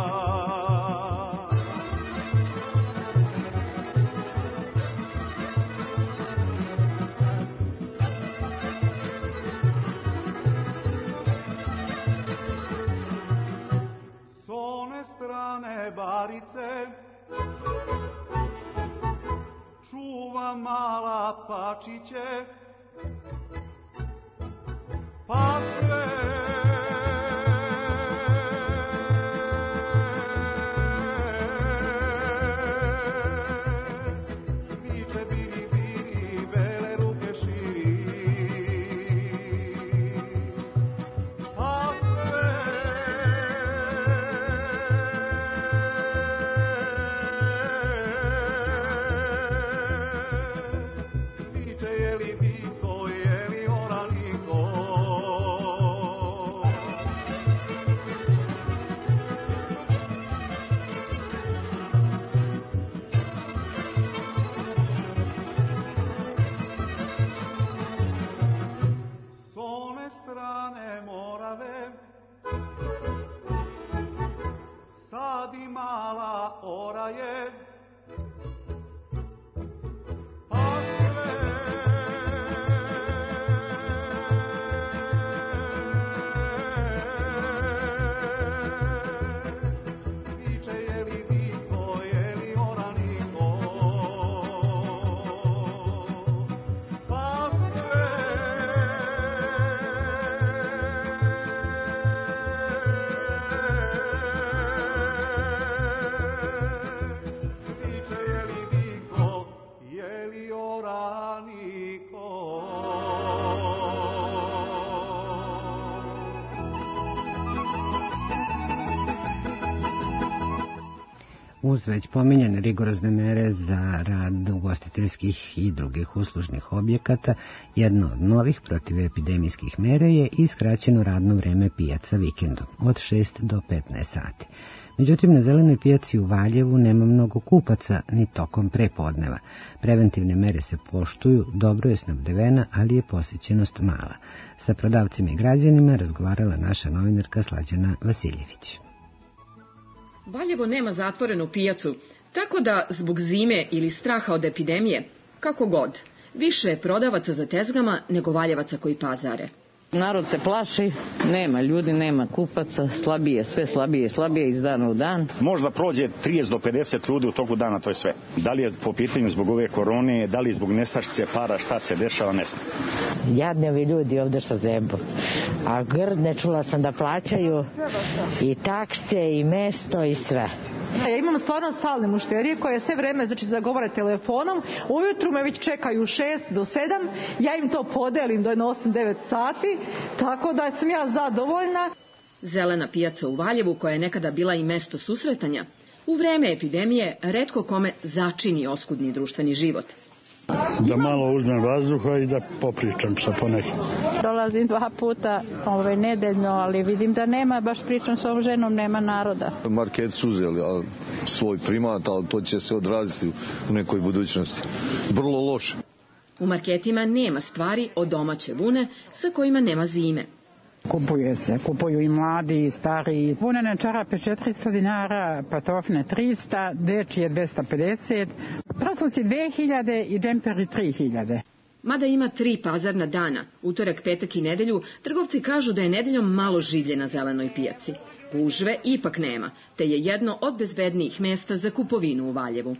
S one strane barice čuva mala pačiće, pa sve viče biri biri, bele ruke širi, pa sve viče je li Vinko, je li Oraliko. S one strane Morave sad i mala oraje, pa sve viče je li Vinko, je li Oraliko, pa sve viče je li Vinko, je li Oraliko. Uz već pominjene rigorozne mere za rad ugostiteljskih i drugih uslužnih objekata, jedna od novih protivepidemijskih mera je i skraćeno radno vreme pijaca vikendom od šest do petnaest sati. Međutim, na zelenoj pijaci u Valjevu nema mnogo kupaca ni tokom prepodneva. Preventivne mere se poštuju, dobro je snabdevena, ali je posjećenost mala. Sa prodavcima i građanima razgovarala naša novinarka Slađana Vasiljević. Valjevo nema zatvorenu pijacu, tako da zbog zime ili straha od epidemije, kako god, više je prodavaca za tezgama nego valjevaca koji pazare. Narod se plaši, nema ljudi, nema kupaca, slabije, sve slabije, slabije iz dana u dan. Možda prođe trideset do pedeset ljudi u toku dana, to je sve. Da li je po pitanju zbog ove korone, da li zbog nestašice para, šta se dešava, ne znam. Jadni ovi ljudi ovde što zebu. A grdne čula sam da plaćaju i takse i mesto i sve. Ja imam stvarno stalne mušterije koje sve vreme znači zagovore telefonom, ujutru me već čekaju šest do sedam, ja im to podelim do osam devet sati, tako da sam ja zadovoljna. Zelena pijaca u Valjevu, koja je nekada bila i mesto susretanja, u vreme epidemije retko kome začini oskudni društveni život. Da malo uzmem vazduha i da popričam sa ponekim. Dolazim dva puta ovaj, nedeljno, ali vidim da nema, baš pričam s ovom ženom, nema naroda. Market su uzeli svoj primat, ali to će se odraziti u nekoj budućnosti. Vrlo loše. U marketima nema stvari od domaće vune sa kojima nema zime. Kupuje se, kupuju i mladi i stari. Vunene čarape četiristo dinara, patofne trista, dečije dvesta pedeset, prasluci dve hiljade i džemperi tri hiljade. Mada ima tri pazarna dana, utorak, petak i nedelju, trgovci kažu da je nedeljom malo življe na zelenoj pijaci. Gužve ipak nema, te je jedno od bezbednijih mesta za kupovinu u Valjevu.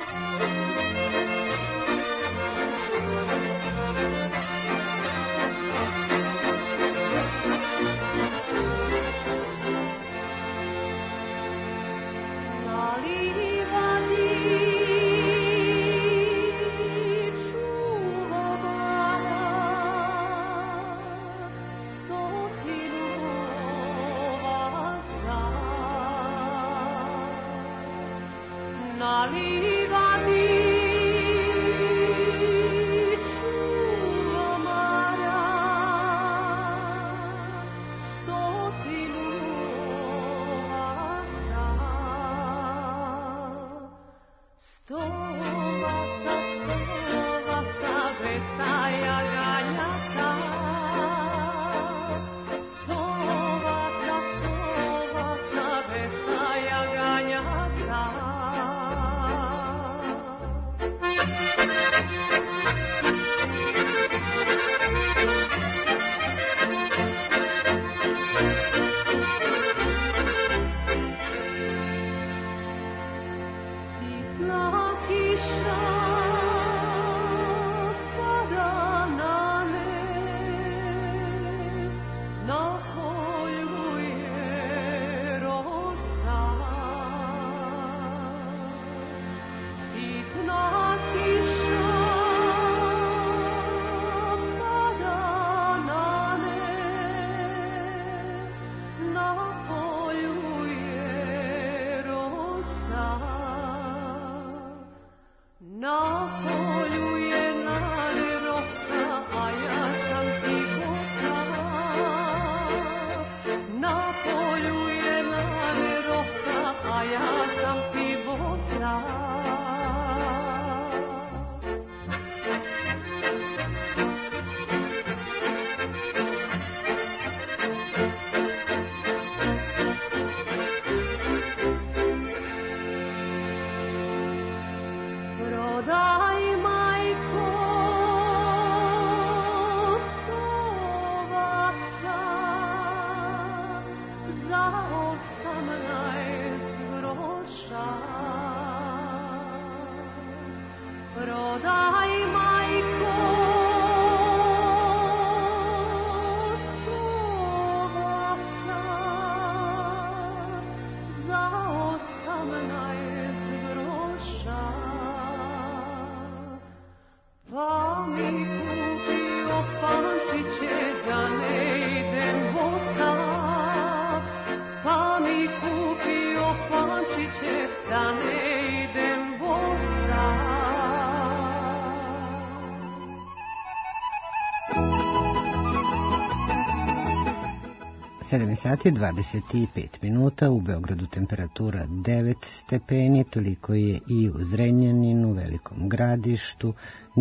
sedam sati dvadeset pet minuta, u Beogradu temperatura devet stepeni, toliko je i u Zrenjaninu, Velikom Gradištu,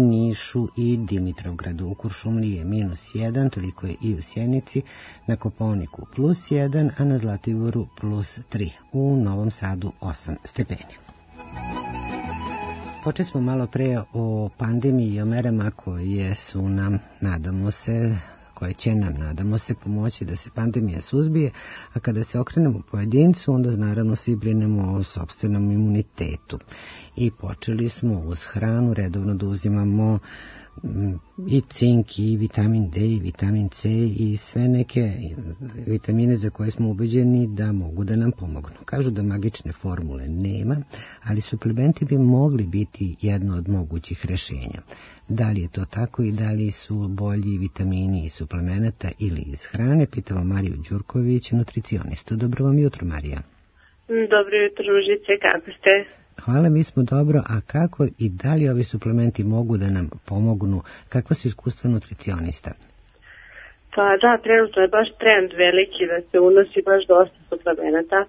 Nišu i Dimitrovgradu. U Kuršumliji je minus jedan, toliko je i u Sjenici, na Kopaoniku plus jedan, a na Zlatiboru plus tri. U Novom Sadu osam stepeni. Počeli smo malo pre o pandemiji i o merama koje su nam, nadamo se, koje će nam, nadamo se, pomoći da se pandemija suzbije, a kada se okrenemo pojedincu, onda naravno svi brinemo o sopstvenom imunitetu. I počeli smo uz hranu redovno da uzimamo i cink, i vitamin D, i vitamin C, i sve neke vitamine za koje smo ubeđeni da mogu da nam pomognu. Kažu da magične formule nema, ali suplementi bi mogli biti jedno od mogućih rešenja. Da li je to tako i da li su bolji vitamini iz suplemenata ili iz hrane, pitamo Mariju Đurković, nutricionistu. Dobro vam jutro, Marija. Dobro jutro, Ružice, kako ste? Hvala, mi smo dobro, a kako i da li ovi suplementi mogu da nam pomognu? Kakva su iskustva nutricionista? Pa da, trenutno je baš trend veliki da se unosi baš dosta suplemenata,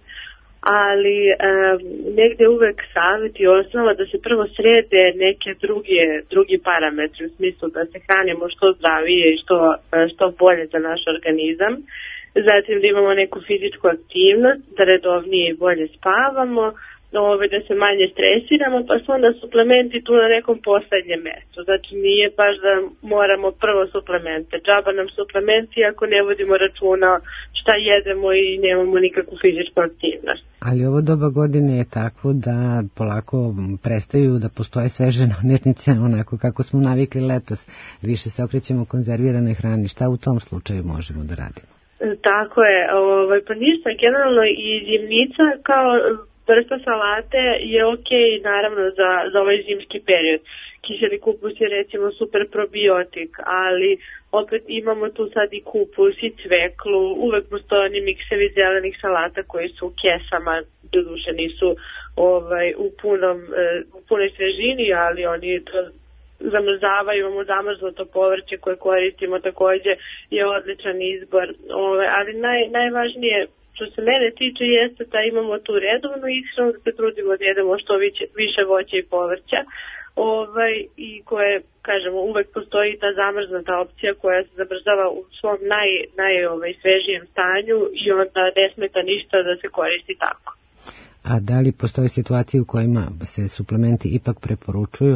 ali e, negde uvek savjet i osnova da se prvo srede neke druge, drugi parametri, u smislu da se hranimo što zdravije i što, što bolje za naš organizam. Zatim da imamo neku fizičku aktivnost, da redovnije i bolje spavamo, Ove, da se manje stresiramo, pa su onda suplementi tu na nekom poslednjem mjestu. Znači nije baš da moramo prvo suplemente. Džaba nam suplementi ako ne vodimo računa šta jedemo i nemamo nikakvu fizičku aktivnost. Ali ovo doba godine je takvo da polako prestaju da postoje sveže namirnice onako kako smo navikli letos. Više se okrećemo konzervirane hrani. Šta u tom slučaju možemo da radimo? Tako je. Ovaj, pa ništa, generalno i zimnica kao vrsta salate je ok naravno za, za ovaj zimski period. Kiseli kupus je recimo super probiotik, ali opet imamo tu sad i kupus i cveklu, uvek postoje oni miksevi zelenih salata koji su u kesama, doduše nisu ovaj, u, punom, u punoj svežini, ali oni to zamrzavaju, imamo zamrznuto povrće koje koristimo, takođe je odličan izbor, ovaj, ali naj, najvažnije što se mene tiče jeste da imamo tu redovnu ishranu, da se trudimo da jedemo što više, više voća i povrća, ovaj, i koje, kažemo, uvek postoji ta zamrznuta opcija koja se zamrzava u svom naj, naj ovaj, svežijem stanju i onda ne smeta ništa da se koristi tako. A da li postoje situacije u kojima se suplementi ipak preporučuju?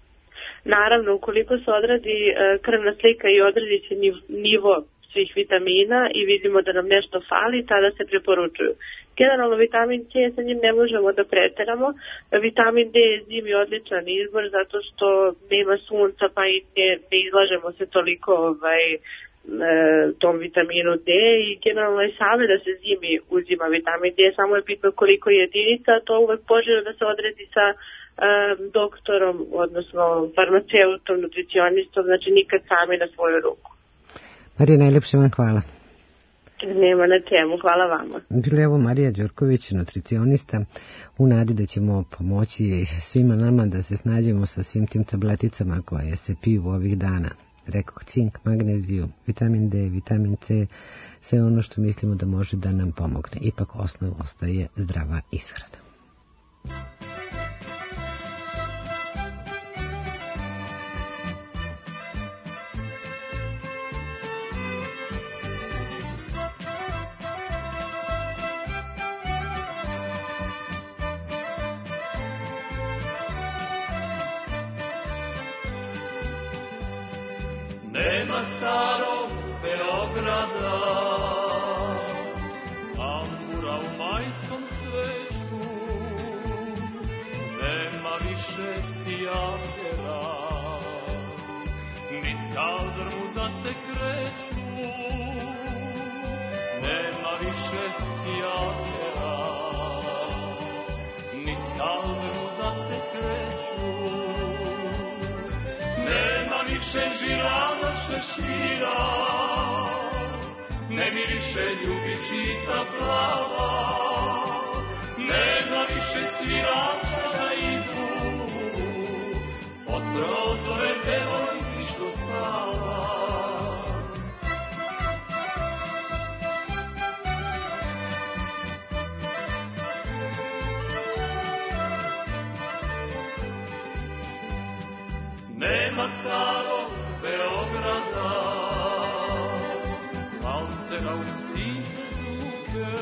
Naravno, ukoliko se odradi krvna slika i odradi se nivo svih vitamina i vidimo da nam nešto fali, tada se preporučuju. Generalno vitamin C sa njim ne možemo da preteramo. Vitamin D je zimi odličan izbor zato što nema sunca pa i ne, ne izlažemo se toliko ovaj, e, tom vitaminu D i generalno je savjet da se zimi uzima vitamin D, samo je bitno koliko jedinica, to uvek poželjno da se odredi sa e, doktorom, odnosno farmaceutom, nutricionistom, znači nikad sami na svoju ruku. Marija, najlepše vam hvala. Nema na čemu, hvala vama. Bila je ovo Marija Đorković, nutricionista, u nadi da ćemo pomoći svima nama da se snađemo sa svim tim tableticama koje se piju ovih dana. Rekoh, cink, magneziju, vitamin D, vitamin C, sve ono što mislimo da može da nam pomogne. Ipak osnov ostaje zdrava ishrana. Nema starog Beograda, ambura u majskom cveću, nema više pijatera, ni skaldrmu da se kreću, nema više pijatera, ni skaldrmu da se kreću. Nema više žirava šešira, ne miriše ljubičica plava, nema više svirača da idu, od prozore devojci što spava. Nema starog Beograda, valcera u stihne zvuke,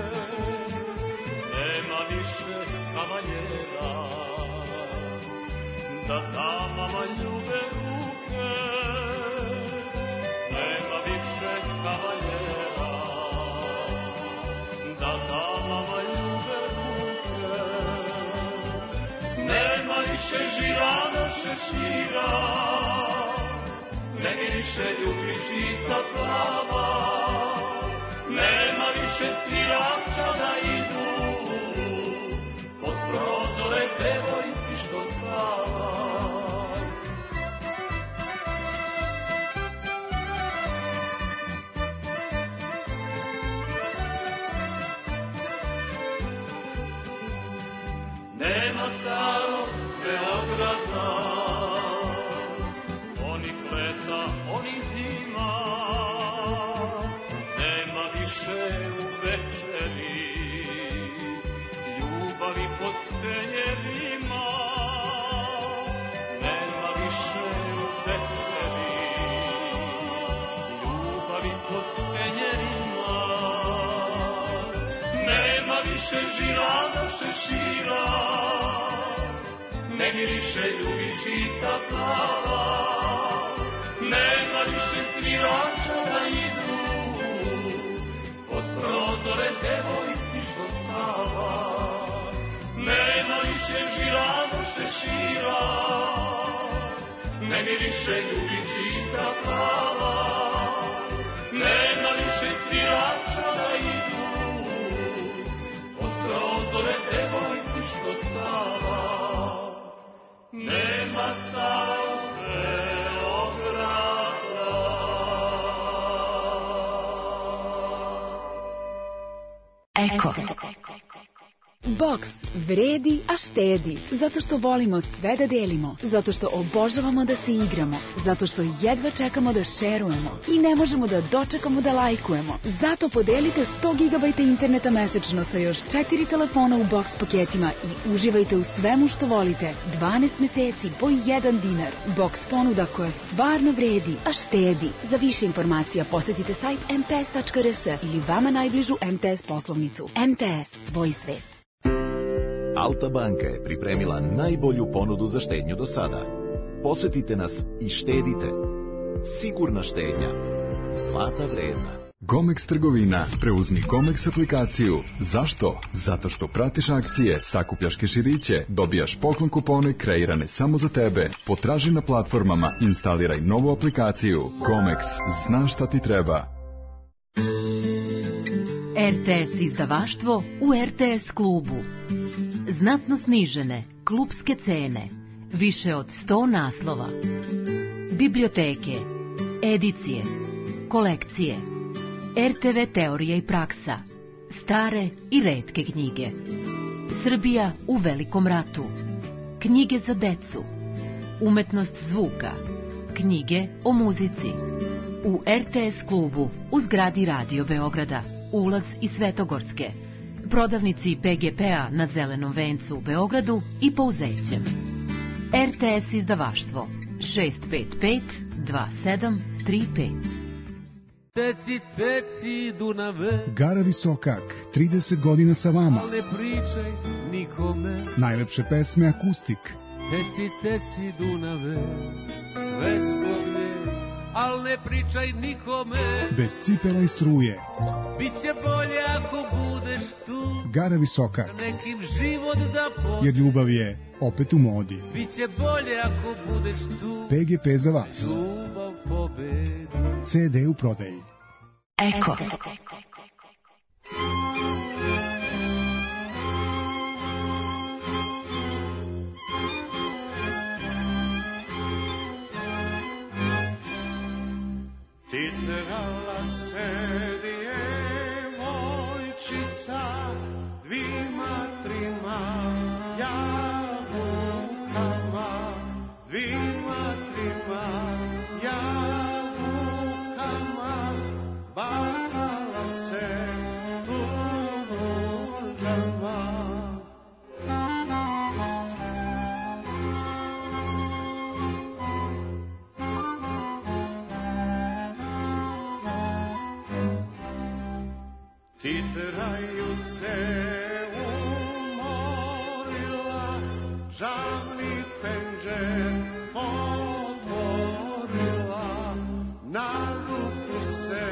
nema više kavaljera, da damama ljube ruke, nema više više žirano šešira, ne miriše ljubišica plava, nema više svirača da idu pod prozore devojci što slava. Nema starog Beograda, onih leta, onih zima, nema više u večeri ljubavi pod stenjerima, nema više u večeri ljubavi pod stenjerima, nema više žirano šešira, ne miriše ljubišica plava, nema više svirača da idu pod prozore devojci što spava, nema više žirano šešira, ne miriše ljubišica plava, nema više svirača da idu pod prozore devojci što spava. Nema starog Beograda. Eko. Boks vredi, a štedi. Zato što volimo sve da delimo. Zato što obožavamo da se igramo. Zato što jedva čekamo da šerujemo. I ne možemo da dočekamo da lajkujemo. Zato podelite sto gigabajta interneta mesečno sa još četiri telefona u boks paketima i uživajte u svemu što volite. dvanaest meseci po jedan dinar. Boks ponuda koja stvarno vredi, a štedi. Za više informacija posetite sajt em te es tačka er es ili vama najbližu em te es poslovnicu. em te es, tvoj svet. Alta banka je pripremila najbolju ponudu za štednju do sada. Posetite nas i štedite. Sigurna štednja. Zlata vredna. Gomex trgovina. Preuzmi Gomex aplikaciju. Zašto? Zato što pratiš akcije, sakupljaš keširiće, dobijaš poklon kupone kreirane samo za tebe. Potraži na platformama, instaliraj novu aplikaciju. Gomex. Znaš šta ti treba. er te es izdavaštvo u er te es klubu. Znatno snižene klubske cene, više od sto naslova, biblioteke, edicije, kolekcije, er te ve teorija i praksa, stare i retke knjige, Srbija u velikom ratu, knjige za decu, umetnost zvuka, knjige o muzici. U er te es klubu u zgradi Radio Beograda, ulaz iz Svetogorske, prodavnici be ge pe-a na Zelenom vencu u Beogradu i Pouzećem. er te es izdavaštvo šest pet pet dva sedam tri pet. Teci, teci, Dunave. Gara Visokak, trideset godina sa vama. Al ne pričaj nikome. Najlepše pesme akustik. Teci, teci, Dunave, sve zbog nje, al ne pričaj nikome. Bez cipela i struje. Biće bolje ako budeš tu. Gara Visokak. Nekim život da pobedi. Jer ljubav je opet u modi. Biće bolje ako budeš tu. pe ge pe za vas. Ljubav pobedi. ce de u prodaji. Eko. Ti trala sedi devojčica, dvima, trima jabukama, dvima, trima jabukama, bacala se tu možama. Titraju se umorila, žali penđer otvorila, na ruku se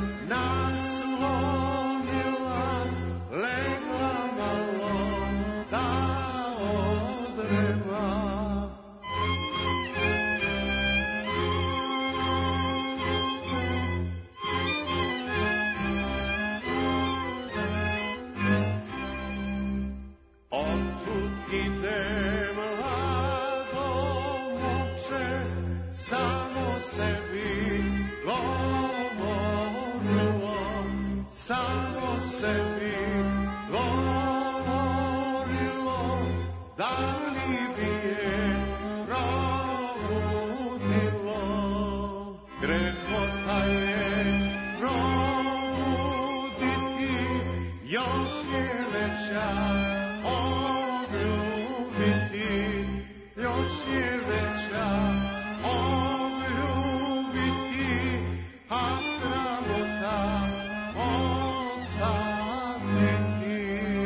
naslonila, legla malo da odrema. samo sebi govorilo, da li bi je probudilo. Grehota je probuditi, još je veća obljubiti, još je veća obljubiti, a sramota ostaviti.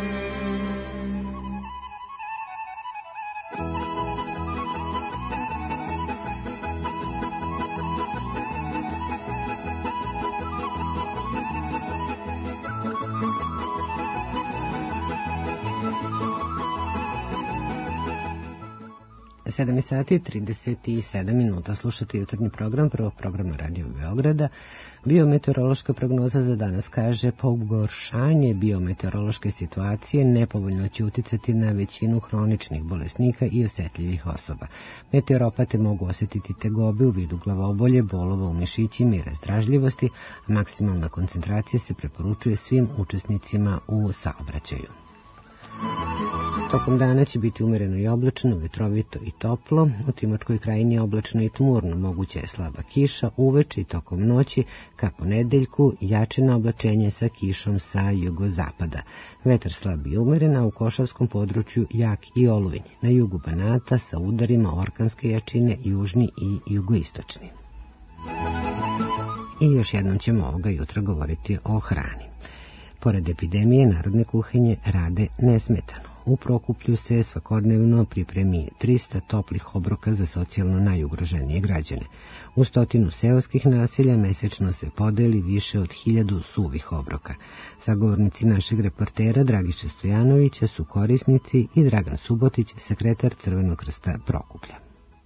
sedam sati i trideset sedam minuta. Slušate jutarnji program prvog programa Radio Beograda. Biometeorološka prognoza za danas kaže: pogoršanje biometeorološke situacije nepovoljno će uticati na većinu hroničnih bolesnika i osetljivih osoba. Meteoropate mogu osetiti tegobe u vidu glavobolje, bolova u mišićima i razdražljivosti, a maksimalna koncentracija se preporučuje svim učesnicima u saobraćaju. Tokom dana će biti umereno i oblačno, vetrovito i toplo. U Timočkoj krajini je oblačno i tmurno, moguća je slaba kiša uveče i tokom noći, ka ponedeljku jačeno oblačenje sa kišom sa jugozapada. Vetar slab i umeren, a u Košavskom području jak i oluvinj. Na jugu Banata sa udarima orkanske jačine, južni i jugoistočni. I još jednom ćemo ovoga jutra govoriti o hrani. Pored epidemije, narodne kuhinje rade nesmetano. U Prokuplju se svakodnevno pripremi trista toplih obroka za socijalno najugroženije građane. U stotinu seoskih naselja mesečno se podeli više od hiljadu suvih obroka. Sagovornici našeg reportera Dragiša Stojanovića su korisnici i Dragan Subotić, sekretar Crvenog krsta Prokuplja.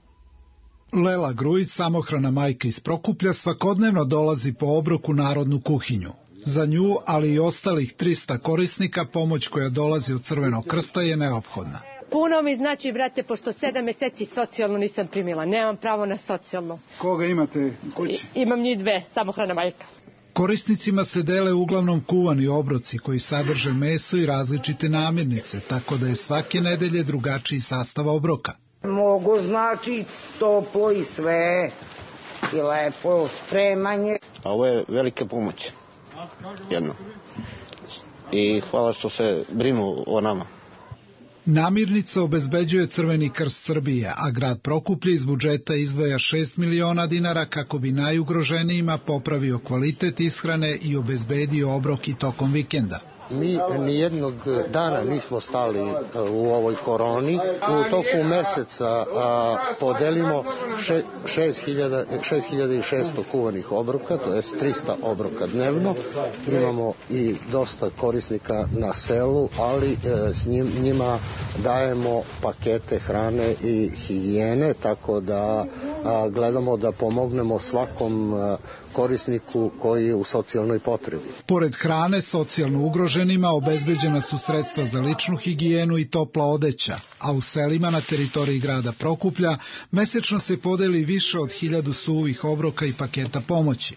Lela Grujić, samohrana majka iz Prokuplja, svakodnevno dolazi po obroku narodnu kuhinju. Za nju, ali i ostalih trista korisnika, pomoć koja dolazi od Crvenog krsta je neophodna. Puno mi znači, brate, pošto sedam meseci socijalno nisam primila. Nemam pravo na socijalno. Koga imate u kući? I, imam njih dve, samohrana majka. Korisnicima se dele uglavnom kuvani obroci koji sadrže meso i različite namirnice, tako da je svake nedelje drugačiji sastav obroka. Mogu znači toplo i sve i lepo spremanje. A ovo je velika pomoć. Jedno. I hvala što se brinu o nama. Namirnica obezbeđuje Crveni krst Srbije, a grad Prokuplje iz budžeta izdvaja šest miliona dinara kako bi najugroženijima popravio kvalitet ishrane i obezbedio obrok i tokom vikenda. Mi nijednog dana nismo stali u ovoj koroni. U toku meseca a, podelimo šest hiljada šesto kuvanih obroka, to je trista obroka dnevno. Imamo i dosta korisnika na selu, ali e, s njim, njima dajemo pakete hrane i higijene, tako da a, gledamo da pomognemo svakom a, korisniku koji je u socijalnoj potrebi. Pored hrane, socijalno ugroženima obezbeđena su sredstva za ličnu higijenu i topla odeća, a u selima na teritoriji grada Prokuplja mesečno se podeli više od hiljadu suvih obroka i paketa pomoći.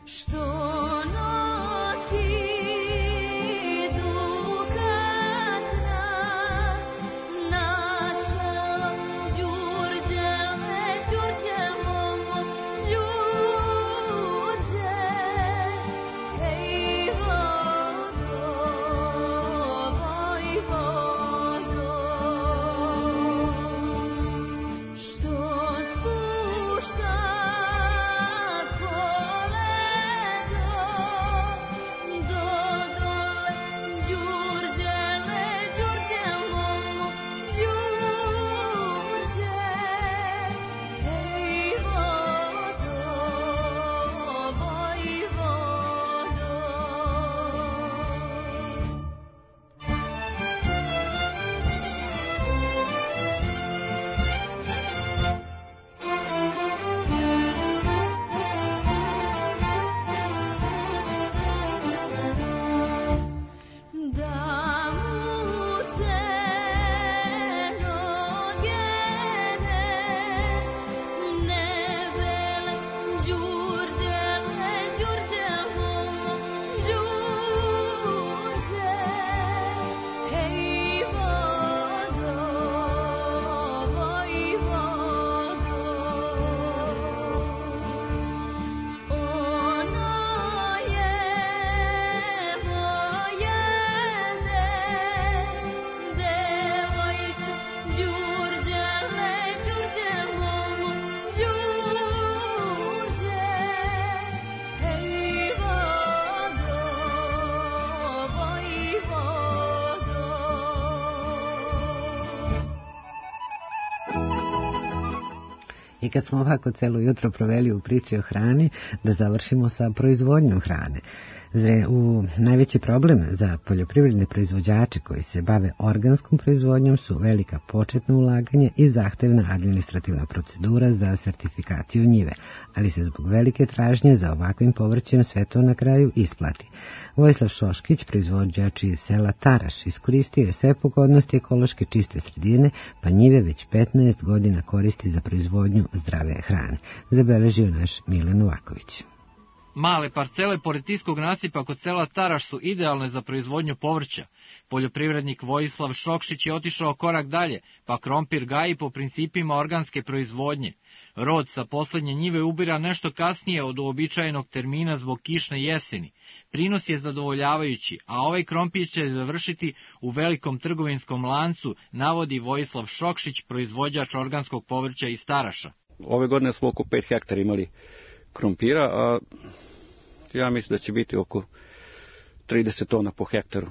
I kad smo ovako celo jutro proveli u priči o hrani, da završimo sa proizvodnjom hrane. U najveći problem za poljoprivredne proizvođače koji se bave organskom proizvodnjom su velika početna ulaganja i zahtevna administrativna procedura za sertifikaciju njive, ali se zbog velike tražnje za ovakvim povrćem sve to na kraju isplati. Vojislav Šoškić, proizvođač iz sela Taraš, iskoristio je sve pogodnosti ekološke čiste sredine, pa njive već petnaest godina koristi za proizvodnju zdrave hrane, zabeležio naš Milan Novaković. Male parcele pored Tiskog nasipa kod sela Taraš su idealne za proizvodnju povrća. Poljoprivrednik Vojislav Šokšić je otišao korak dalje, pa krompir gaji po principima organske proizvodnje. Rod sa poslednje njive ubira nešto kasnije od uobičajenog termina zbog kišne jeseni. Prinos je zadovoljavajući, a ovaj krompir će završiti u velikom trgovinskom lancu, navodi Vojislav Šokšić, proizvođač organskog povrća iz Taraša. Ove godine smo oko pet hektara imali krompira, a ja mislim da će biti oko trideset tona po hektaru.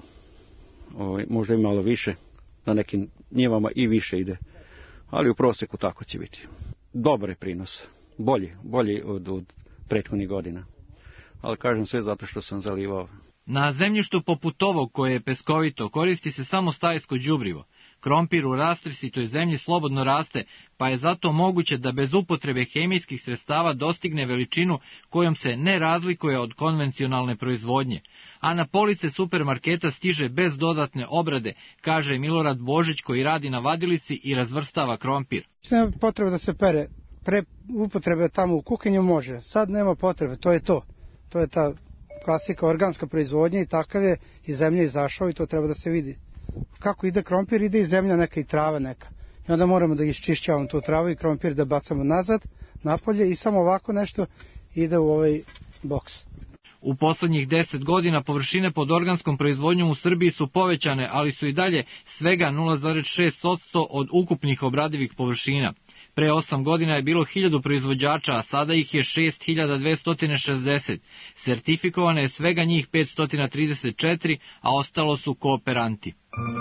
O, možda i malo više, na nekim njivama i više ide, ali u proseku tako će biti. Dobar je prinos, bolji, bolji od, od prethodnih godina, ali kažem sve zato što sam zalivao. Na zemljištu poput ovog koje je peskovito koristi se samo stajsko đubrivo. Krompir u rastresitoj zemlji slobodno raste, pa je zato moguće da bez upotrebe hemijskih sredstava dostigne veličinu kojom se ne razlikuje od konvencionalne proizvodnje, a na police supermarketa stiže bez dodatne obrade, kaže Milorad Božić koji radi na vadilici i razvrstava krompir. Nema potrebe da se pere, pre upotrebe tamo u kuhinju može, sad nema potrebe, to je to. To je ta klasika organska proizvodnja i takav je iz zemlje izašao i to treba da se vidi. Kako ide krompir, ide i zemlja neka i trava neka. I onda moramo da iščišćavamo tu travu i krompir da bacamo nazad, napolje i samo ovako nešto ide u ovaj boks. U poslednjih deset godina površine pod organskom proizvodnjom u Srbiji su povećane, ali su i dalje svega nula zarez šest posto od ukupnih obradivih površina. Pre osam godina je bilo hiljadu proizvođača, a sada ih je šest hiljada dvesta šezdeset. Sertifikovane je svega njih petsto trideset četiri, a ostalo su kooperanti.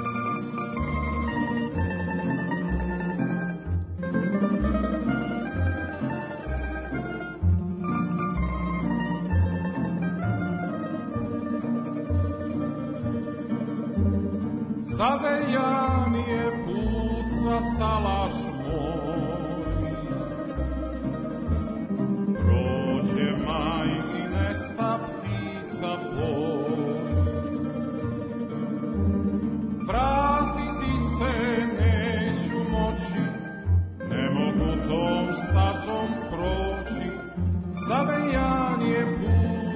Zavejan je put za salaš moj, prođe maj i nesta ptica boj. Vratiti se neću moći, ne mogu tom stazom proći, zavejan je put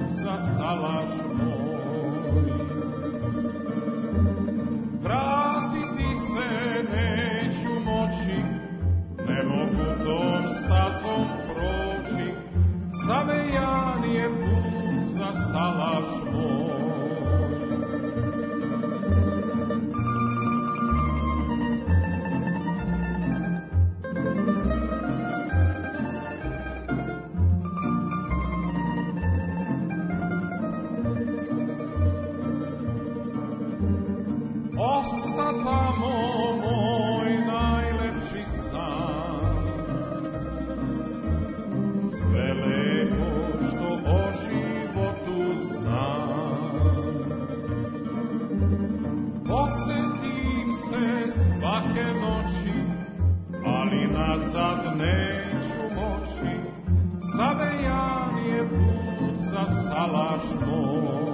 je put za salaš moj. Osta tamo moj najlepši san, sve lepo što o životu znam. Podsjetim se svake noći, ali nazad neću moći, zavejan je put za salaš moj.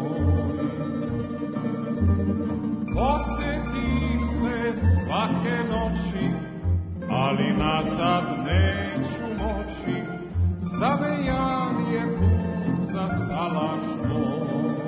Podsjetim se svake noći, ali nazad neću moći, zavejan je put za salaš moj.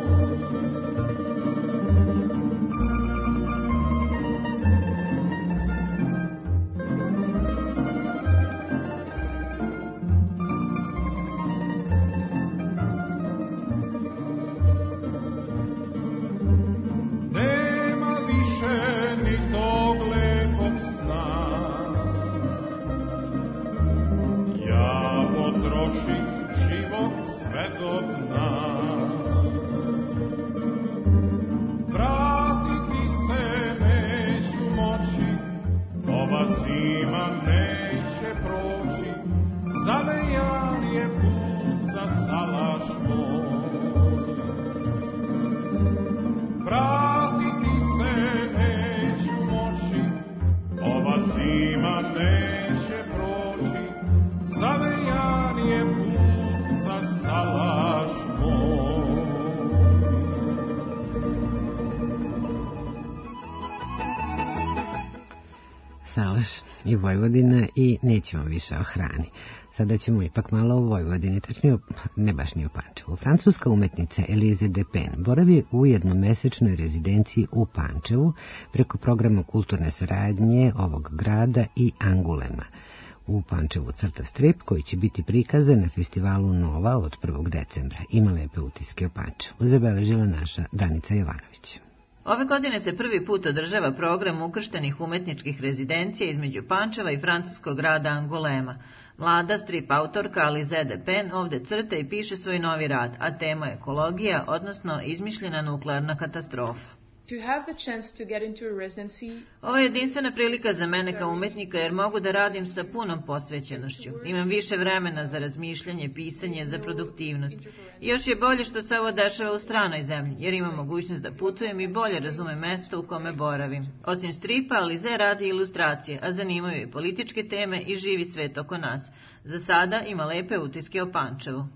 Salaš i Vojvodina i nećemo više o hrani. Sada ćemo ipak malo o Vojvodini, tačnije ne baš ni o Pančevu. Francuska umetnica Elise Depin boravi u jednomesečnoj rezidenciji u Pančevu preko programa kulturne saradnje ovog grada i Angulema. U Pančevu crta strip koji će biti prikazan na festivalu Nova od prvog decembra. Ima lepe utiske o Pančevu. Zabeležila naša Danica Jovanović. Ove godine se prvi put održava program ukrštenih umetničkih rezidencija između Pančeva i francuskog grada Angulema. Mlada strip autorka Elise Depin ovde crta i piše svoj novi rad, a tema je ekologija, odnosno izmišljena nuklearna katastrofa. Ovo je jedinstvena prilika za mene kao umetnika jer mogu da radim sa punom posvećenošću. Imam više vremena za razmišljanje, pisanje, za produktivnost. I još je bolje što se ovo dešava u stranoj zemlji, jer imam mogućnost da putujem i bolje razumem mesto u kome boravim. Osim stripa, Elise radi ilustracije, a zanimaju i političke teme i živi svet oko nas. Za sada ima lepe utiske o Pančevu.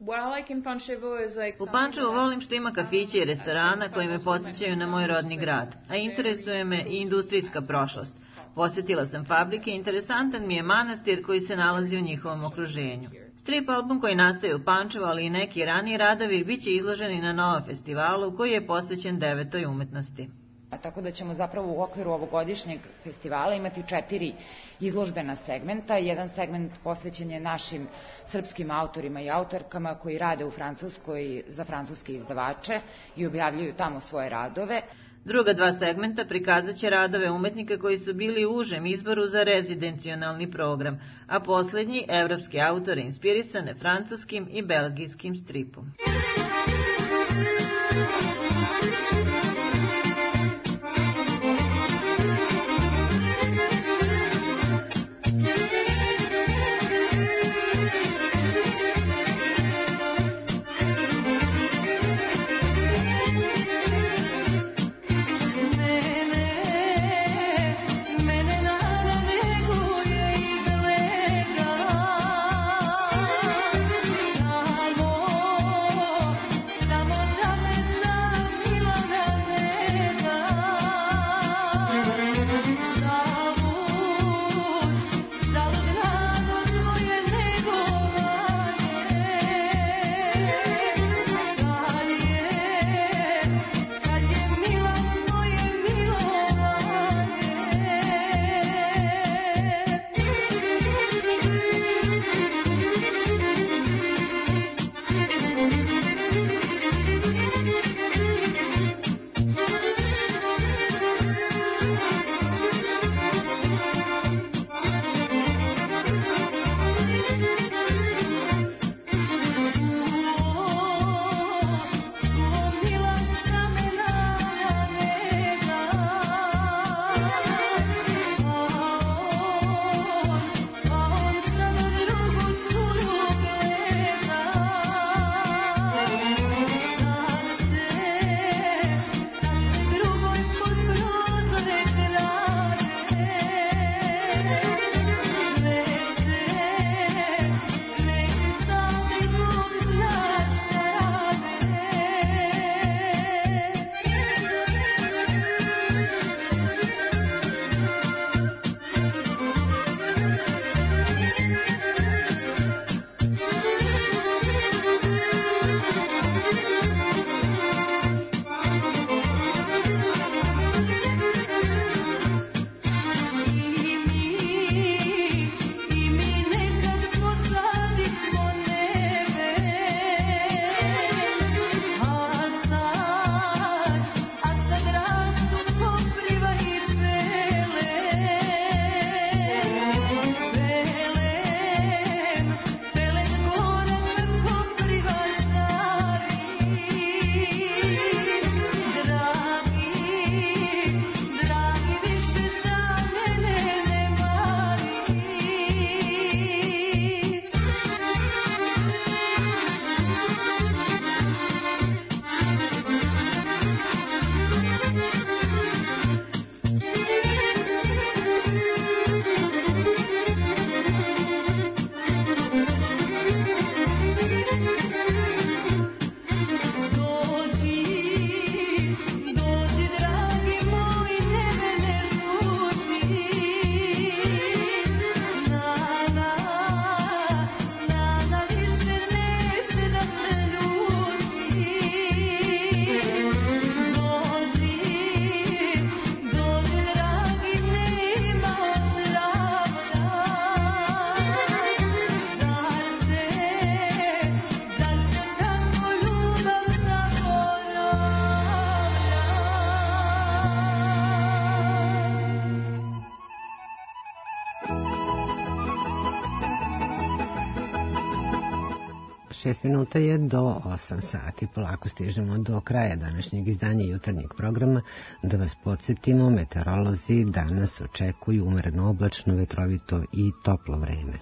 U Pančevu volim što ima kafića i restorana koji me podsjećaju na moj rodni grad, a interesuje me i industrijska prošlost. Posjetila sam fabrike i interesantan mi je manastir koji se nalazi u njihovom okruženju. Strip album koji nastaje u Pančevu, ali i neki raniji radovi, bit će izloženi na Nova festivalu koji je posvećen devetoj umetnosti. A tako da ćemo zapravo u okviru ovogodišnjeg festivala imati četiri izložbena segmenta. Jedan segment posvećen je našim srpskim autorima i autorkama koji rade u Francuskoj za francuske izdavače i objavljuju tamo svoje radove. Druga dva segmenta prikazat će radove umetnika koji su bili u užem izboru za rezidencionalni program, a poslednji evropski autore inspirisane francuskim i belgijskim stripom. Šest minuta je do osam sati. Polako stižemo do kraja današnjeg izdanja jutarnjeg programa. Da vas podsjetimo, meteorolozi danas očekuju umereno oblačno, vetrovito i toplo vreme.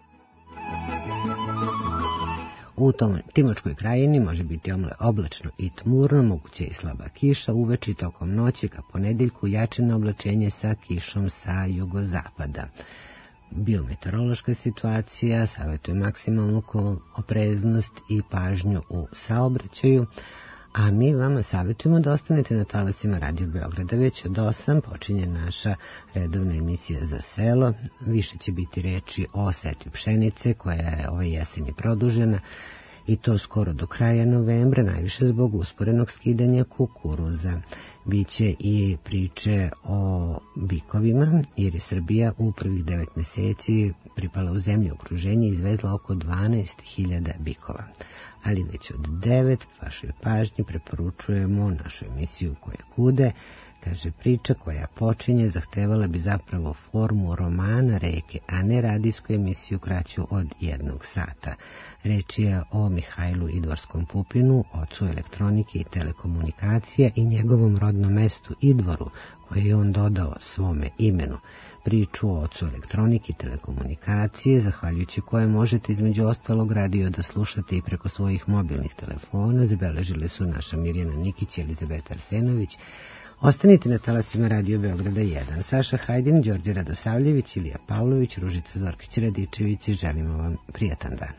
U tom Timočkoj krajini može biti oblačno i tmurno, moguće i slaba kiša, uveče i tokom noći ka ponedeljku jačeno oblačenje sa kišom sa jugozapada. Biometeorološka situacija savjetuje maksimalnu opreznost i pažnju u saobraćaju, a mi vama savjetujemo da ostanete na talasima Radio Beograda. Već od osam počinje naša redovna emisija za selo. Više će biti reči o setvi pšenice koja je ove jeseni produžena i to skoro do kraja novembra, najviše zbog usporenog skidanja kukuruza. Biće i priče o bikovima, jer je Srbija u prvih devet meseci pripala u zemlju okruženje i izvezla oko dvanaest hiljada bikova. Ali već od devet, vašoj pažnji, preporučujemo našu emisiju Koje kude. Kaže, priča koja počinje zahtevala bi zapravo formu romana Reke, a ne radijsku emisiju kraću od jednog sata. Reč je o Mihajlu Idvorskom Pupinu, ocu elektronike i telekomunikacije i njegovom rodnom mestu Idvoru, koje je on dodao svome imenu. Priču o ocu elektronike i telekomunikacije, zahvaljujući koje možete između ostalog radio da slušate i preko svojih mobilnih telefona, zabeležile su naša Mirjana Nikić i Elizabeta Arsenović. Ostanite na talasima Radio Beograda jedan. Saša Hajdin, Đorđe Radosavljević, Ilija Pavlović, Ružica Zorkić-Radičević i želimo vam prijatan dan.